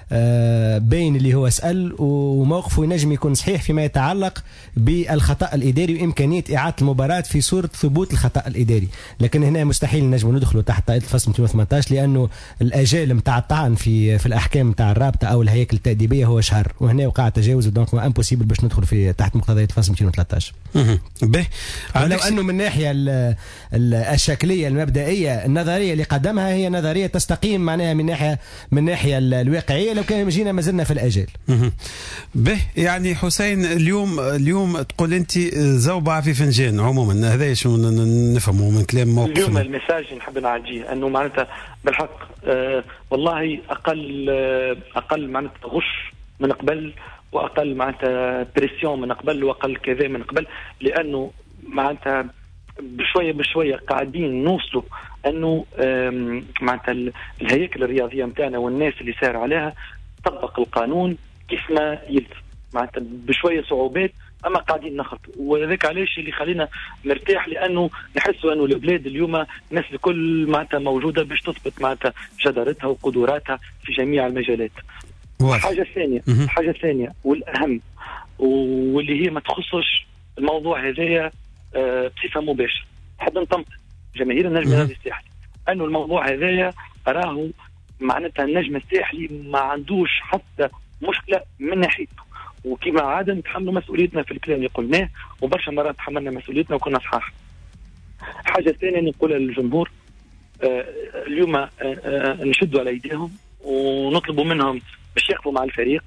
بين اللي هو سأل وموقفه ينجم يكون صحيح فيما يتعلق بالخطأ الإداري وإمكانية إعادة المباراة في صورة ثبوت الخطأ الإداري. لكن هنا مستحيل نجم ندخلوا تحت طائلة الفصل 218 لأنه الأجال متاع الطعن في الأحكام متاع الرابطة أو الهياكل التأديبية هو شهر، وهنا وقع تجاوز دونك امبوسيبل باش ندخل في تحت مقتضيات الفصل 213. به لو أنه من الناحية الشكلية المبدئية النظرية اللي قدمها هي نظرية تستقيم معناها من ناحية الواقعية لو كان جينا ما زلنا في الأجال. به يعني حسين اليوم تقول أنت زوبعة في فنجان عموما، هذا شو نفهمه من كلام موقف اليوم المساج نحب نعجيه أنه معناتها بالحق والله أقل معناتها غش من قبل، واقل معناتها بريسيون من قبل، واقل كذا من قبل، لانه معناتها بشويه قاعدين نوصلوا انه معناتها الهياكل الرياضيه نتاعنا والناس اللي سار عليها تطبق القانون كيف ما يلزم، معناتها بشويه صعوبات اما قاعدين نخطئ، وذاك علاش اللي خلينا مرتاح، لانه نحسوا انه البلاد اليوم الناس الكل معناتها موجوده باش تثبت معناتها جدارتها وقدراتها في جميع المجالات. حاجة ثانية والأهم واللي هي ما تخصش الموضوع هذايا بصفة مباشرة، نحب نطمئن جماهير النجم الرياضي الساحلي أنه الموضوع هذايا راهو معناتها النجم الساحلي ما عندوش حتى مشكلة من ناحيته، وكما عادة نتحملوا مسؤوليتنا في الكلام اللي قلناه، وبرشا مرات تحملنا مسؤوليتنا وكنا صحاح. حاجة ثانية نقولها للجمهور، اليوم نشدوا على أيديهم ونطلبوا منهم باش يقفوا مع الفريق.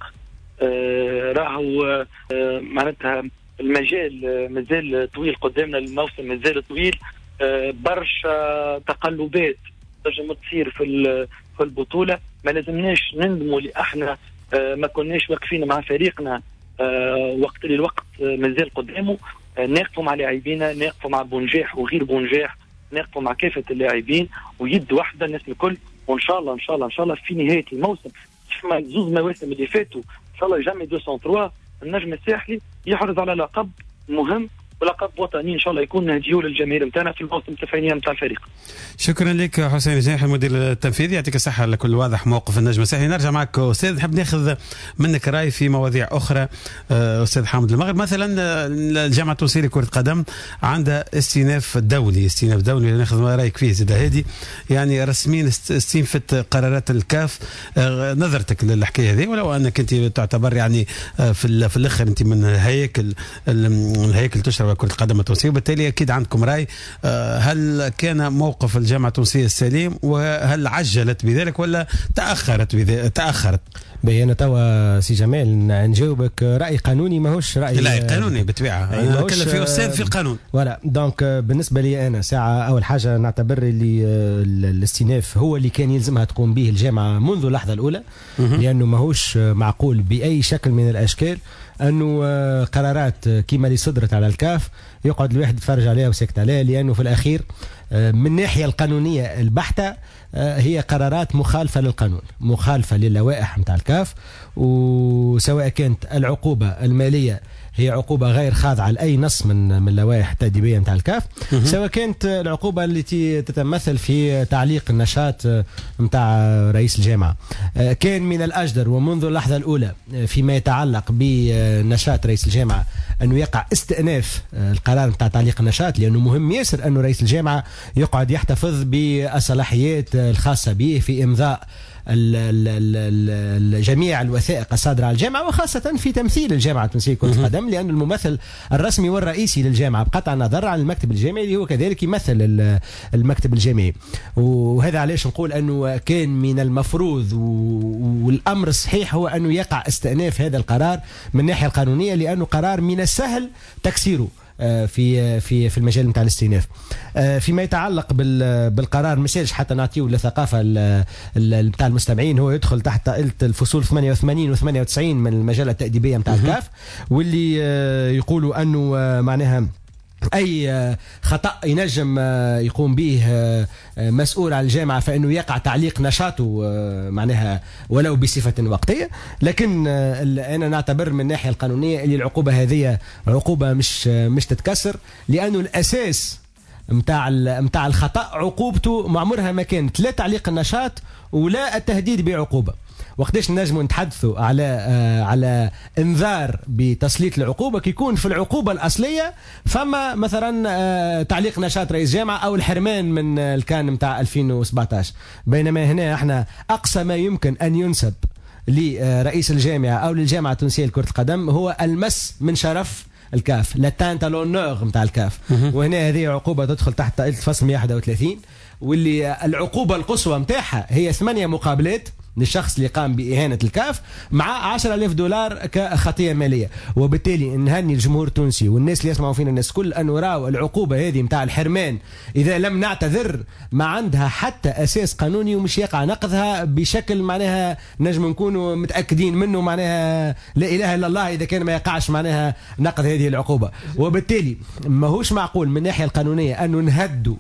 راهو معناتها المجال مازال طويل قدامنا، الموسم مازال طويل، برشا تقلبات تنجم تصير في البطولة، ما لازمناش نندموا اللي احنا ما كناش واقفين مع فريقنا وقت اللي الوقت مازال قدامه. نقفوا مع لاعبينا، نقفوا مع بونجاح وغير بونجاح، نقفوا مع كافة اللاعبين ويد واحدة الناس الكل، وان شاء الله ان شاء الله ان شاء الله في نهاية الموسم كما زوز مواسم اللي فاتوا ان شاء الله جامي 203 النجم الساحلي يحرز على لقب مهم ولقب وطني ان شاء الله يكون نهديه للجماهير نتاعنا في الموسم التفعيليه نتاع الفريق. شكرا لك حسين الجناح المدير التنفيذي، يعطيك الصحه على كل واضح موقف النجم الساحلي. نرجع معك استاذ، نحب ناخذ منك راي في مواضيع اخرى. استاذ حامد المغرب مثلا الجامعه التونسيه لكره القدم عندها استئناف دولي ناخذ رايك فيه زاد هادي، يعني رسميا استنفت قرارات الكاف. نظرتك للحكايه هذه، ولو انك انت تعتبر يعني في الاخر انت من الهيكل تشرف كرة القدم التونسية، وبالتالي أكيد عندكم رأي. هل كان موقف الجامعة التونسية السليم، وهل عجلت بذلك ولا تأخرت؟ بينا توا سي جمال نجاوبك رأي قانوني ماهوش رأي لا قانوني بالطبيعة، نتكلم فيه أستاذ في القانون. ولا دونك بالنسبة لي أنا ساعة أول حاجة نعتبر اللي الاستئناف هو اللي كان يلزمها تقوم به الجامعة منذ اللحظة الأولى، لأنه ماهوش معقول بأي شكل من الأشكال أنه قرارات كما اللي صدرت على الكاف يقعد الواحد يتفرج عليها وسكت عليها، لأنه في الأخير من الناحية القانونية البحتة هي قرارات مخالفة للقانون، مخالفة للوائح متاع الكاف، وسواء كانت العقوبة المالية هي عقوبة غير خاضعة لأي نص من اللوائح التأديبية متاع الكاف، سواء كانت العقوبة التي تتمثل في تعليق النشاط متاع رئيس الجامعة. كان من الأجدر ومنذ اللحظة الأولى فيما يتعلق بنشاط رئيس الجامعة أنه يقع استئناف القرار متاع تعليق النشاط، لأنه مهم ياسر أنه رئيس الجامعة يقعد يحتفظ بالصلاحيات الخاصة به في إمضاء جميع الوثائق الصادرة على الجامعة، وخاصة في تمثيل الجامعة التونسية لكرة القدم، لأن الممثل الرسمي والرئيسي للجامعة بقطع النظر عن المكتب الجامعي اللي هو كذلك يمثل المكتب الجامعي. وهذا علاش نقول أنه كان من المفروض والأمر الصحيح هو أنه يقع استئناف هذا القرار من الناحية القانونية، لأنه قرار من السهل تكسيره في المجال نتاع الاستئناف. فيما يتعلق بالقرار مساج حتى نعطيه للثقافه نتاع المستمعين، هو يدخل تحت طائله الفصول 88 و98 من المجله التأديبيه نتاع الكاف، واللي يقولوا انه معناها أي خطأ ينجم يقوم به مسؤول عن الجامعة فإنه يقع تعليق نشاطه معناها ولو بصفة وقتية. لكن أنا نعتبر من الناحية القانونية اللي العقوبة هذه عقوبة مش تتكسر، لأنه الأساس متاع الخطأ عقوبته معمرها ما كانت لا تعليق النشاط ولا التهديد بعقوبة. وقتاش نجموا نتحدثوا على انذار بتسليط العقوبه كي يكون في العقوبه الاصليه فما مثلا تعليق نشاط رئيس جامعه او الحرمان من الكان نتاع 2017. بينما هنا احنا اقصى ما يمكن ان ينسب لرئيس الجامعه او للجامعه التونسيه لكره القدم هو المس من شرف الكاف، لاتانت لونور نتاع الكاف. وهنا هذه عقوبه تدخل تحت طائله الفصل 131 واللي العقوبه القصوى نتاعها هي 8 مقابلات للشخص اللي قام بإهانة الكاف مع 10,000 دولار كخطية مالية. وبالتالي نهني الجمهور التونسي والناس اللي يسمعوا فينا الناس كل أنه راوا العقوبة هذه متاع الحرمان إذا لم نعتذر ما عندها حتى أساس قانوني ومش يقع نقضها بشكل معناها نجم نكونوا متأكدين منه معناها لا إله إلا الله إذا كان ما يقعش معناها نقض هذه العقوبة. وبالتالي ما هوش معقول من الناحية القانونية أنه نهدوا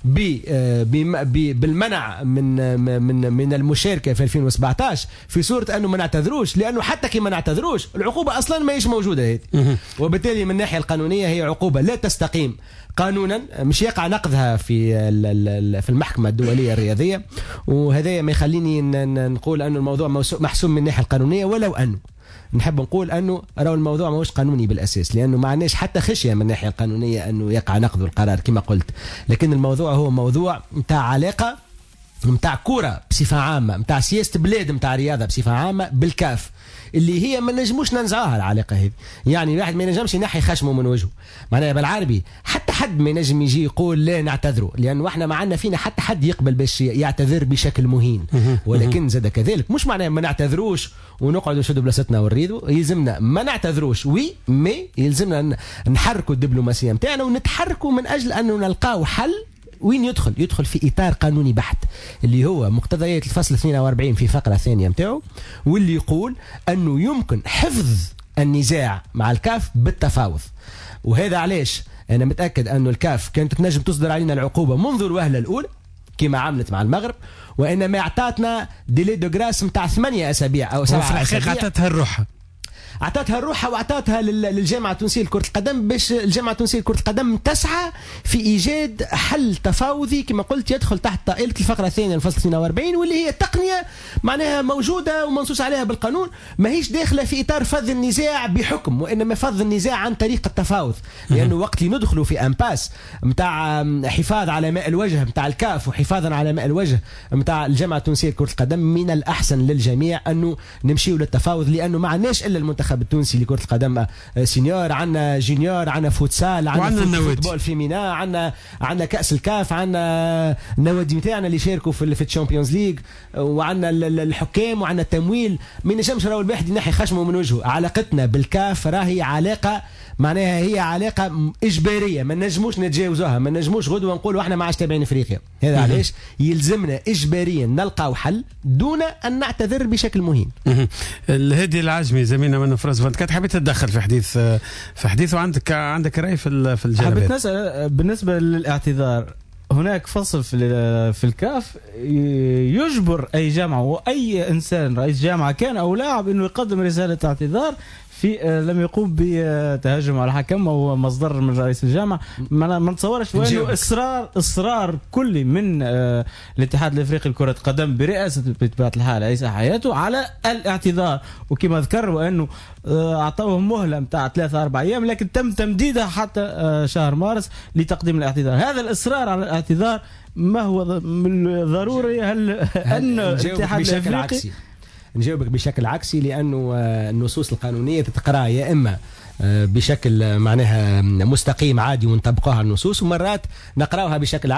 بالمنع من المشاركة في 2017 في صورة أنه ما نعتذروش، لأنه حتى كي ما نعتذروش العقوبة أصلا ما هيش موجودة هذه. وبالتالي من الناحية القانونية هي عقوبة لا تستقيم قانونا، مش يقع نقضها في المحكمة الدولية الرياضية. وهذا ما يخليني نقول أنه الموضوع محسوم من الناحية القانونية، ولو أنه نحب نقول أنه راهو الموضوع ماهوش قانوني بالأساس، لأنه ما عندناش حتى خشية من الناحية القانونية أنه يقع نقض القرار كما قلت. لكن الموضوع هو موضوع متاع علاقة متاع كرة بصفة عامة، متاع سياسة بلاد، متاع رياضة بصفة عامة بالكاف، اللي هي ما نجموش ننزعوها العلاقة هذه. يعني الواحد ما ينجمش ينحي خشمه من وجهه، معناها بالعربي حتى حد ما ينجم يجي يقول لا نعتذروا، لأنه احنا ما عندنا فينا حتى حد يقبل باش يعتذر بشكل مهين. ولكن زاد كذلك مش معناها ما نعتذروش ونقعدوا نشدوا بلاصتنا ونريدوا، يلزمنا ما نعتذروش مي يلزمنا نحركوا الدبلوماسية متاعنا ونتحركوا من أجل أنه نلقاو حل. وين يدخل في إطار قانوني بحت اللي هو مقتضيات الفصل 42 في فقرة ثانية متاعه، واللي يقول أنه يمكن حفظ النزاع مع الكاف بالتفاوض. وهذا علاش أنا متأكد أنه الكاف كانت تنجم تصدر علينا العقوبة منذ الوهلة الأولى كما عملت مع المغرب، وإنما أعطتنا ديلي دو غراس متاع 8 أسابيع أو 7 أسابيع. أعطتها الروحة وأعطتها للجامعة التونسية لكرة القدم باش الجامعة التونسية لكرة القدم تسعى في إيجاد حل تفاوضي كما قلت يدخل تحت طائلة الفقرة الثانية الفصل 42، واللي هي تقنية معناها موجودة ومنصوص عليها بالقانون، ما هيش داخلة في إطار فض النزاع بحكم، وإنما فض النزاع عن طريق التفاوض. لأنه وقت اللي ندخلوا في أمباس متاع حفاظ على ماء الوجه متاع الكاف وحفاظا على ماء الوجه متاع الجامعة التونسية لكرة القدم، من الأحسن للجميع أنه نمشيوا للتفاوض، لأنه ما عندناش إلا المنتخب التونسي لكرة القدم سينيور، عندنا جونيور، عندنا فوتسال، عندنا فوتبول فيمينا، عندنا كأس الكاف، عندنا النوادي نتاعنا اللي شاركوا في الشامبيونز ليج، وعندنا الحكام، وعندنا التمويل. ما نجمش راهو الواحد ينحي خشمه من وجهه. علاقتنا بالكاف راهي علاقة معناها هي علاقة إجبارية، ما نجموش نتجاوزوها، ما نجموش غدوة نقولوا احنا ما عادش تابعين افريقيا. هذا علاش يلزمنا إجباريا نلقاو حل دون أن نعتذر بشكل مهين. الهادي العجمي زميلنا من فرنسا كانت حبيت تتدخل في حديث وعندك رأي في الجانب. حبيت نسأل بالنسبة للاعتذار، هناك فصل في الكاف يجبر أي جامعة وأي إنسان رئيس جامعة كان أو لاعب إنه يقدم رسالة اعتذار في لم يقوم بتهجم على الحكم او مصدر من رئيس الجامعه. ما نتصورش وانه اصرار كلي من الاتحاد الافريقي لكره القدم برئاسه بطبيعه الحال عيسى حياته على الاعتذار، وكما ذكروا انه اعطوهم مهله نتاع 3-4 ايام، لكن تم تمديدها حتى شهر مارس لتقديم الاعتذار. هذا الاصرار على الاعتذار ما هو من ضروري؟ هل ان الاتحاد الافريقي نجاوبك بشكل عكسي، لأنه النصوص القانونية تتقرأ يا إما بشكل معناها مستقيم عادي ونطبقوها على النصوص، ومرات نقراوها بشكل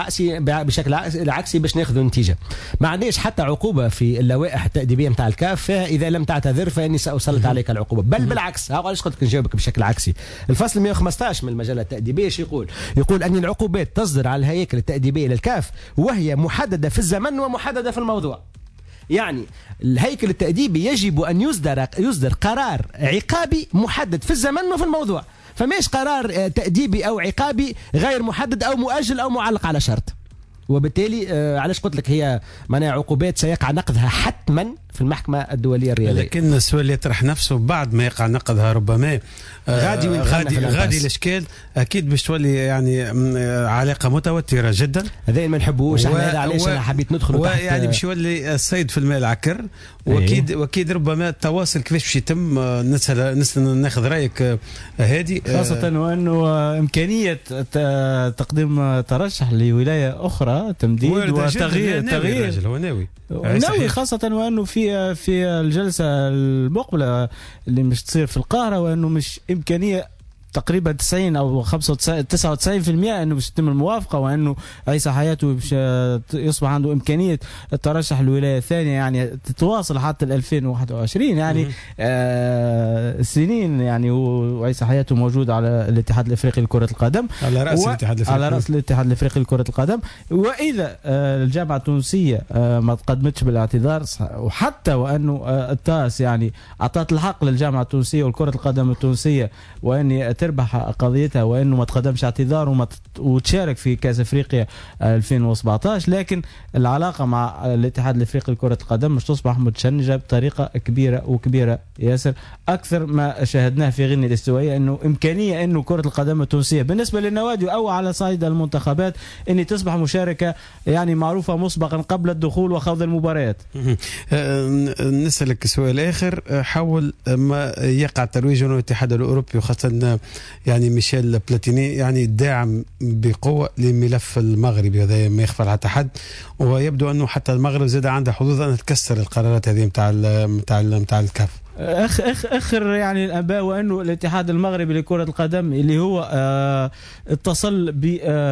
عكسي باش ناخذوا نتيجة. ما عنديش حتى عقوبة في اللوائح التأديبية نتاع الكاف فيها إذا لم تعتذر فإني سأسلط عليك العقوبة، بل بالعكس. علاش قلت لك نجاوبك بشكل عكسي؟ الفصل 115 من المجلة التأديبية يقول أن العقوبات تصدر على الهياكل التأديبية للكاف وهي محددة في الزمن ومحددة في الموضوع. يعني الهيكل التأديبي يجب أن يصدر قرار عقابي محدد في الزمن وفي الموضوع، فماش قرار تأديبي أو عقابي غير محدد أو مؤجل أو معلق على شرط. وبالتالي علاش قلت لك هي معناها عقوبات سيقع نقضها في المحكمة الدولية الرياضية. لكن السؤال اللي يطرح نفسه بعد ما يقع نقدها ربما غادي الاشكال اكيد باش تولي يعني علاقه متوتره جدا. هذا ما نحبوش احنا، هذا علاش انا حبيت ندخل تحت يعني باش يولي الصيد في الماء العكر. واكيد ربما التواصل كيفاش باش يتم. نسال ناخذ رايك هادي، خاصه وانه امكانيه تقديم ترشح لولايه اخرى تمديد وتغيير هو ناوي، خاصه وانه في الجلسه المقبله اللي مش تصير في القاهره، وانه مش امكانيه تقريبا 90 او 99% انه باش تتم الموافقه، وانه عيسى حياته باش يصبح عنده امكانيه الترشح للولايه الثانيه، يعني تتواصل حتى 2021 يعني سنين يعني. وعيسى حياته موجود على الاتحاد الافريقي لكره القدم، على راس الاتحاد الافريقي لكره القدم. واذا الجامعه التونسيه ما تقدمتش بالاعتذار، وحتى وانه التاس يعني اعطت الحق للجامعه التونسيه والكره القدم التونسيه وان تربح قضيتها، وانه ما تقدمش اعتذار وتشارك في كاس افريقيا 2017، لكن العلاقه مع الاتحاد الافريقي لكره القدم مش تصبح متشنجه بطريقه كبيره ياسر، اكثر ما شاهدناه في غينيا الاستوائيه. انه امكانيه انه كره القدم التونسيه بالنسبه للنوادي او على صعيد المنتخبات ان تصبح مشاركه يعني معروفه مسبقا قبل الدخول وخوض المباريات. نسالك سؤال اخر حول ما يقع ترويج الاتحاد الاوروبي، وخاصه يعني ميشيل بلاتيني يعني داعم بقوة لملف المغربي، هذا ما يخفى على حد. ويبدو أنه حتى المغرب زاد عندها حظوظ أن تكسر القرارات هذه متاع الكاف. اخر يعني الانباء وانه الاتحاد المغربي لكره القدم اللي هو اتصل ب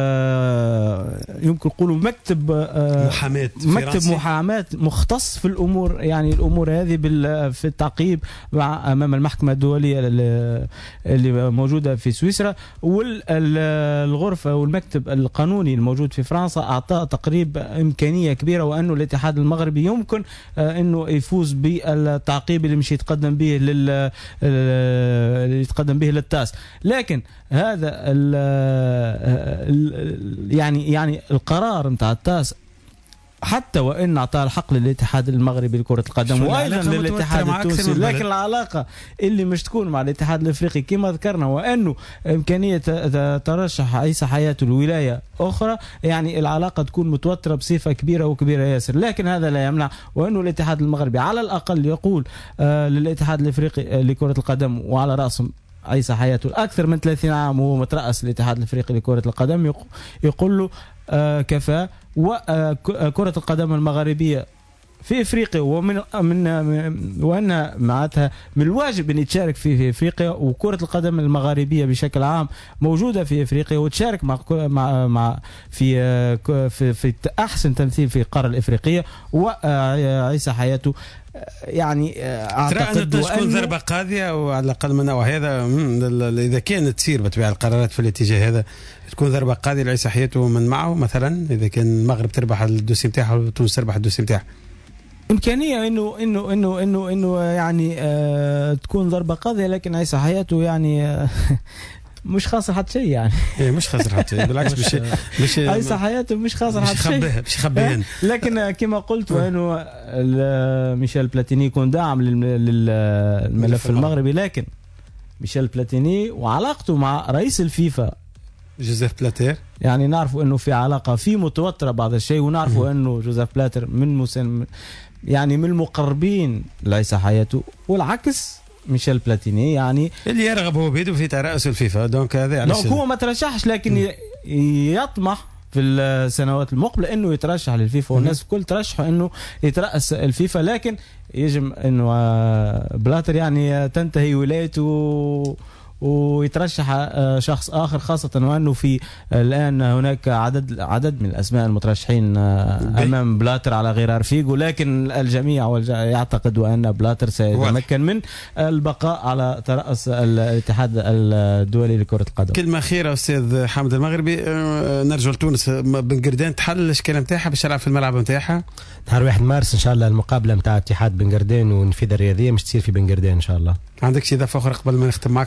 يمكن نقولوا مكتب محاماه مختص في الامور، يعني الامور هذه في التعقيب امام المحكمه الدوليه اللي موجوده في سويسرا، والغرفه والمكتب القانوني الموجود في فرنسا اعطى تقريب امكانيه كبيره، وانه الاتحاد المغربي يمكن انه يفوز بالتعقيب اللي مش يتقدم به للتاس. لكن هذا يعني القرار نتاع التاس حتى وان اعطى الحق للاتحاد المغربي لكره القدم وايضا للاتحاد التونسي، لكن العلاقه اللي مش تكون مع الاتحاد الافريقي كما ذكرنا، وانه امكانيه ترشح عيسى حياته الولايه اخرى، يعني العلاقه تكون متوتره بصفه كبيره ياسر. لكن هذا لا يمنع وانه الاتحاد المغربي على الاقل يقول للاتحاد الافريقي لكره القدم وعلى راسهم عيسى حياته اكثر من 30 عام وهو مترأس الاتحاد الافريقي لكره القدم، يقول له كفى. وكرة القدم المغربية في افريقيا وانها معناتها من الواجب ان تشارك في افريقيا، وكرة القدم المغربية بشكل عام موجودة في افريقيا وتشارك مع في احسن تمثيل في القارة الافريقية. وعيسى حياته يعني اعتقد تكون ضربة قاضية وعلى الاقل من نوع هذا، اذا كانت تصير بطبيعة القرارات في الاتجاه هذا تكون ضربة قاضية لعيسى حياته من معه، مثلا اذا كان المغرب تربح الدوسي نتاعها وتونس تربح الدوسي نتاعها، إمكانية إنه يعني تكون ضربة قاضية. لكن عيسى حياته يعني مش خاسر حتى شيء، يعني مش خاسر حتى شيء، بالعكس مش عيسى حياته مش خاسر حتى شيء، مش يخبيها. لكن كما قلت وانه ميشيل بلاتيني يكون داعم للملف المغربي، لكن ميشيل بلاتيني وعلاقته مع رئيس الفيفا جوزيف بلاتر، يعني نعرفوا انه في علاقه في متوتره بعض الشيء، ونعرفوا انه جوزيف بلاتر يعني من المقربين لعيسى حياته، والعكس ميشيل بلاتيني يعني اللي يرغب هو بيده في ترأس الفيفا. دونك هذا علاش هو ما ترشحش، لكن يطمح في السنوات المقبله انه يترشح للفيفا، والناس الكل ترشحوا انه يترأس الفيفا. لكن يجب انه بلاتر يعني تنتهي ولايته ويترشح شخص آخر، خاصة وأنه في الآن هناك عدد من الأسماء المترشحين أمام بلاتر على غرار فيغو، لكن الجميع يعتقد أن بلاتر سيتمكن من البقاء على ترأس الاتحاد الدولي لكرة القدم. كلمة أخيرة أستاذ حامد المغربي، نرجع لتونس. بن قردان تحل الإشكال نتاعها باش تلعب في الملعب نتاعها نهار 1 مارس إن شاء الله. المقابلة نتاع اتحاد بن قردان والنفيذة الرياضية مش تصير في بن قردان إن شاء الله. عندك شي إضافة أخرى قبل ما نختم معك قبل نمشيو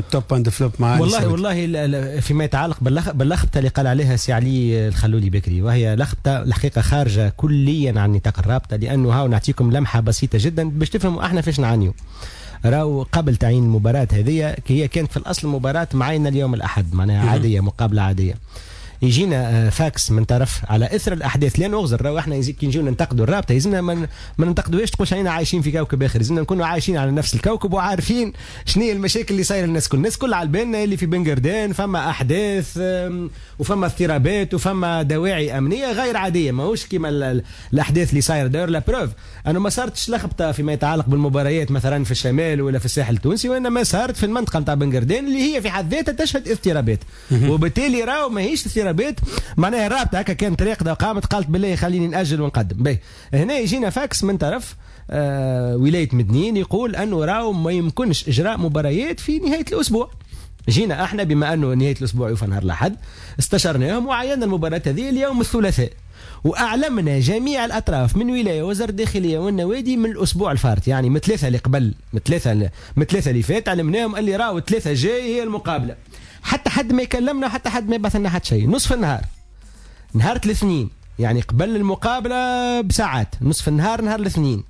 توب اند فلوب مع والله فيما يتعلق باللخبطه اللي قال عليها سي علي الخلولي بكري، وهي لخبطه الحقيقه خارجه كليا عن نطاق الرابطه، لانه هاو نعطيكم لمحه بسيطه جدا باش تفهموا احنا فاش نعانيو. راهو قبل تعيين المباراه هذه هي كانت في الاصل مباراه معينه اليوم الاحد، معناها عاديه، مقابله عاديه. يجينا فاكس من طرف على اثر الاحداث، لان اغزر راهو احنا كي نجيو ننتقدوا الرابطه يلزمنا ما ننتقدوهاش تقولش علينا عايشين في كوكب اخر، لازمنا نكونوا عايشين على نفس الكوكب وعارفين شنو هي المشاكل اللي صايره للناس كل. الناس كل على بالنا اللي في بن قردان فما احداث وفما اضطرابات وفما دواعي امنيه غير عاديه، ماهوش كيما الاحداث اللي صايره. داير لا بروف انه ما صارتش لخبطه فيما يتعلق بالمباريات مثلا في الشمال ولا في الساحل التونسي، وانما صارت في المنطقه نتاع بن قردان اللي هي في حد ذاتها تشهد اضطرابات، وبالتالي راهو ماهيش اضطرابات معناها الرابطه هكا كانت راقده وقامت قالت بالله خليني ناجل ونقدم. باهي هنا يجينا فاكس من طرف ولايه مدنين يقول انه راهو ما يمكنش اجراء مباريات في نهايه الاسبوع. جينا احنا بما انه نهايه الاسبوع يوفى نهار الاحد استشرناهم وعينا المباراه هذه اليوم الثلاثاء، واعلمنا جميع الاطراف من ولايه وزاره الداخليه والنوادي من الاسبوع الفارط، يعني من ثلاثه اللي قبل من ثلاثه اللي فات علمناهم اللي راهو ثلاثه جاي هي المقابله. حتى حد ما يكلمنا، حتى حد ما يبعث لنا حتى شيء. نصف النهار نهار الاثنين، يعني قبل المقابله بساعات، نصف النهار نهار الاثنين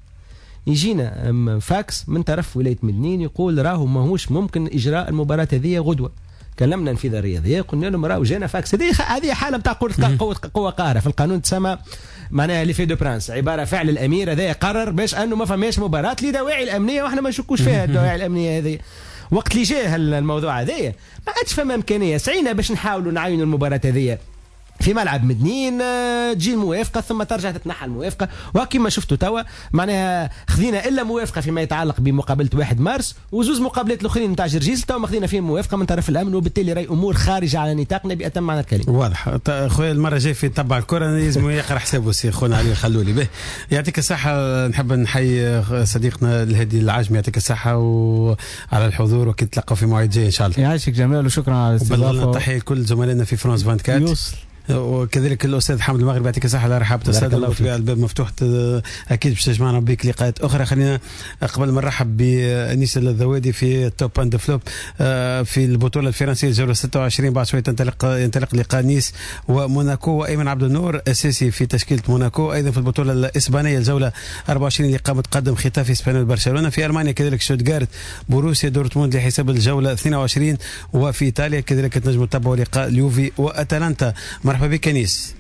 يجينا فاكس من طرف ولايه مدنين يقول راهو ماهوش ممكن اجراء المباراه هذه غدوه. كلمنا ننفيذ الرياضيه قلنا لهم راهو جانا فاكس. هذه حاله نتاع قوه قاهره في القانون تسمى معناها لي في دو برانس، عباره فعل الامير هذا قرر باش انه ما فماش مباراه لدواعي الامنيه، واحنا ما نشكوش فيها الدواعي الامنيه هذه. وقت اللي جاه الموضوع هذايا ما عادش فما امكانيه، سعينا باش نحاولوا نعاينوا المباراه هذيا في ملعب مدنين، تجي الموافقه ثم ترجع تتنحى الموافقه، وكما شفتوا توا معناها خذينا الا موافقه فيما يتعلق بمقابله 1 مارس، وزوز مقابلات الاخرين نتاع جرجيس توا ما خذينا فيهم موافقه من طرف الامن، وبالتالي راهي امور خارجه على نطاقنا باتم معنى الكلمه. واضح. خويا المره الجايه في تبع الكره لازم يقرا حسابه سي خونا علي الخلولي. به يعطيك الصحه. نحب نحيي صديقنا الهادي العاجمي، يعطيك الصحه وعلى الحضور، وكي نتلاقاو في مواعيد جايه ان شاء الله. يعيشك جمال وشكرا على الاستضافه. تحيه لكل زملائنا في فرانس 24 يوصل، وكذلك الاستاذ حامد المغربي يعطيك الصحه على رحابه الاستاذ. الباب مفتوح اكيد باش تجمعنا بك لقاءات اخرى. خلينا قبل ما نرحب بانيس الذوادي في توب اند فلوب في البطوله الفرنسيه الجوله 26. بعد شويه ينطلق لقاء نيس وموناكو، وايمن عبد النور اساسي في تشكيله موناكو. ايضا في البطوله الاسبانيه الجوله 24 اللي قامت تقدم ختافي اسبانيول برشلونه. في المانيا كذلك شوتغارت بوروسيا دورتموند لحساب الجوله 22. وفي ايطاليا كذلك تنجموا تتابعوا لقاء اليوفي واتلانتا. مرحبا بك انيس.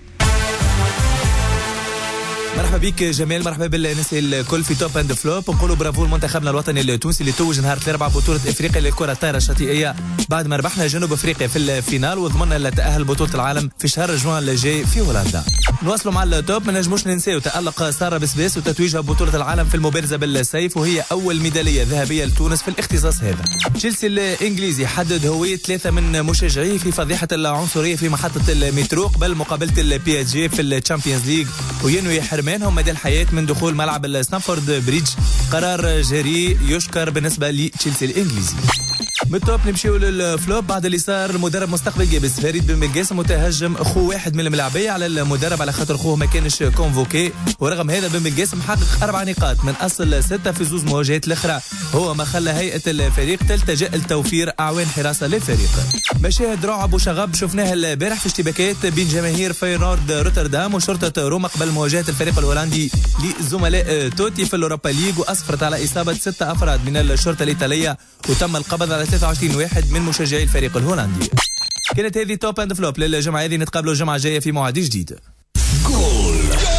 مرحبا بك جمال، مرحبا بالناس الكل في توب اند فلوب. نقولوا برافو لمنتخبنا الوطني التونسي اللي توج نهار الاربعاء بطوله افريقيا للكره الطايره الشاطئيه بعد ما ربحنا جنوب افريقيا في الفينال، وضمننا التاهل بطوله العالم في شهر جوان الجاي في هولندا. نواصلوا مع التوب، ما نجموش ننساو تالق ساره بسباس وتتويجها بطوله العالم في المبارزه بالسيف، وهي اول ميداليه ذهبيه لتونس في الاختصاص هذا. تشيلسي الانجليزي حدد هويه 3 من مشجعيه في فضيحه العنصريه في محطه المترو قبل مقابله البي اس جي في الشامبيونز ليج، وينوي حرمانهم مدى الحياه من دخول ملعب ستانفورد بريدج. قرار جريء يشكر بالنسبه لتشيلسي الانجليزي. بالتوب نمشيو للفلوب بعد اللي صار مدرب مستقبل جابس فريد بن بلقاسم متهجم اخوه واحد من الملاعبيه على المدرب على خاطر اخوه ما كانش كونفوكي، ورغم هذا بن بلقاسم حقق 4 نقاط من اصل 6 في زوز مواجهات الاخرى، هو ما خلى هيئه الفريق تلتجأ لتوفير اعوان حراسه للفريق. مشاهد رعب وشغب شفناها البارح في اشتباكات بين جماهير فاينورد روتردام وشرطه روما قبل مواجهه الفريق الهولندي لزملاء توتي في الاوروبا ليج، واسفرت على اصابه 6 افراد من الشرطه الايطاليه، وتم القبض على 23 واحد من مشجعي الفريق الهولندي. كانت هذه توب اند فلوب للجمعه هذه، نتقابلوا الجمعه الجايه في موعد جديد. جول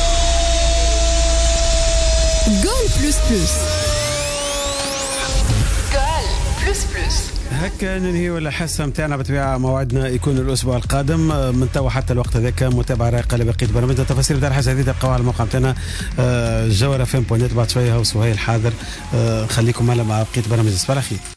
بلوس بلوس. جول بلوس بلوس. هكا ننهي الحصه نتاعنا. بطبيعه موعدنا يكون الاسبوع القادم من توا حتى الوقت هذاك. متابعه رايقه لبقيه برامجنا. التفاصيل نتاع الحصه هذه تلقاوها على الموقع نتاعنا جوهره فم بوينت. بعد شويه هو سهيل حاضر. خليكم مع بقيه برامج. صباح الخير.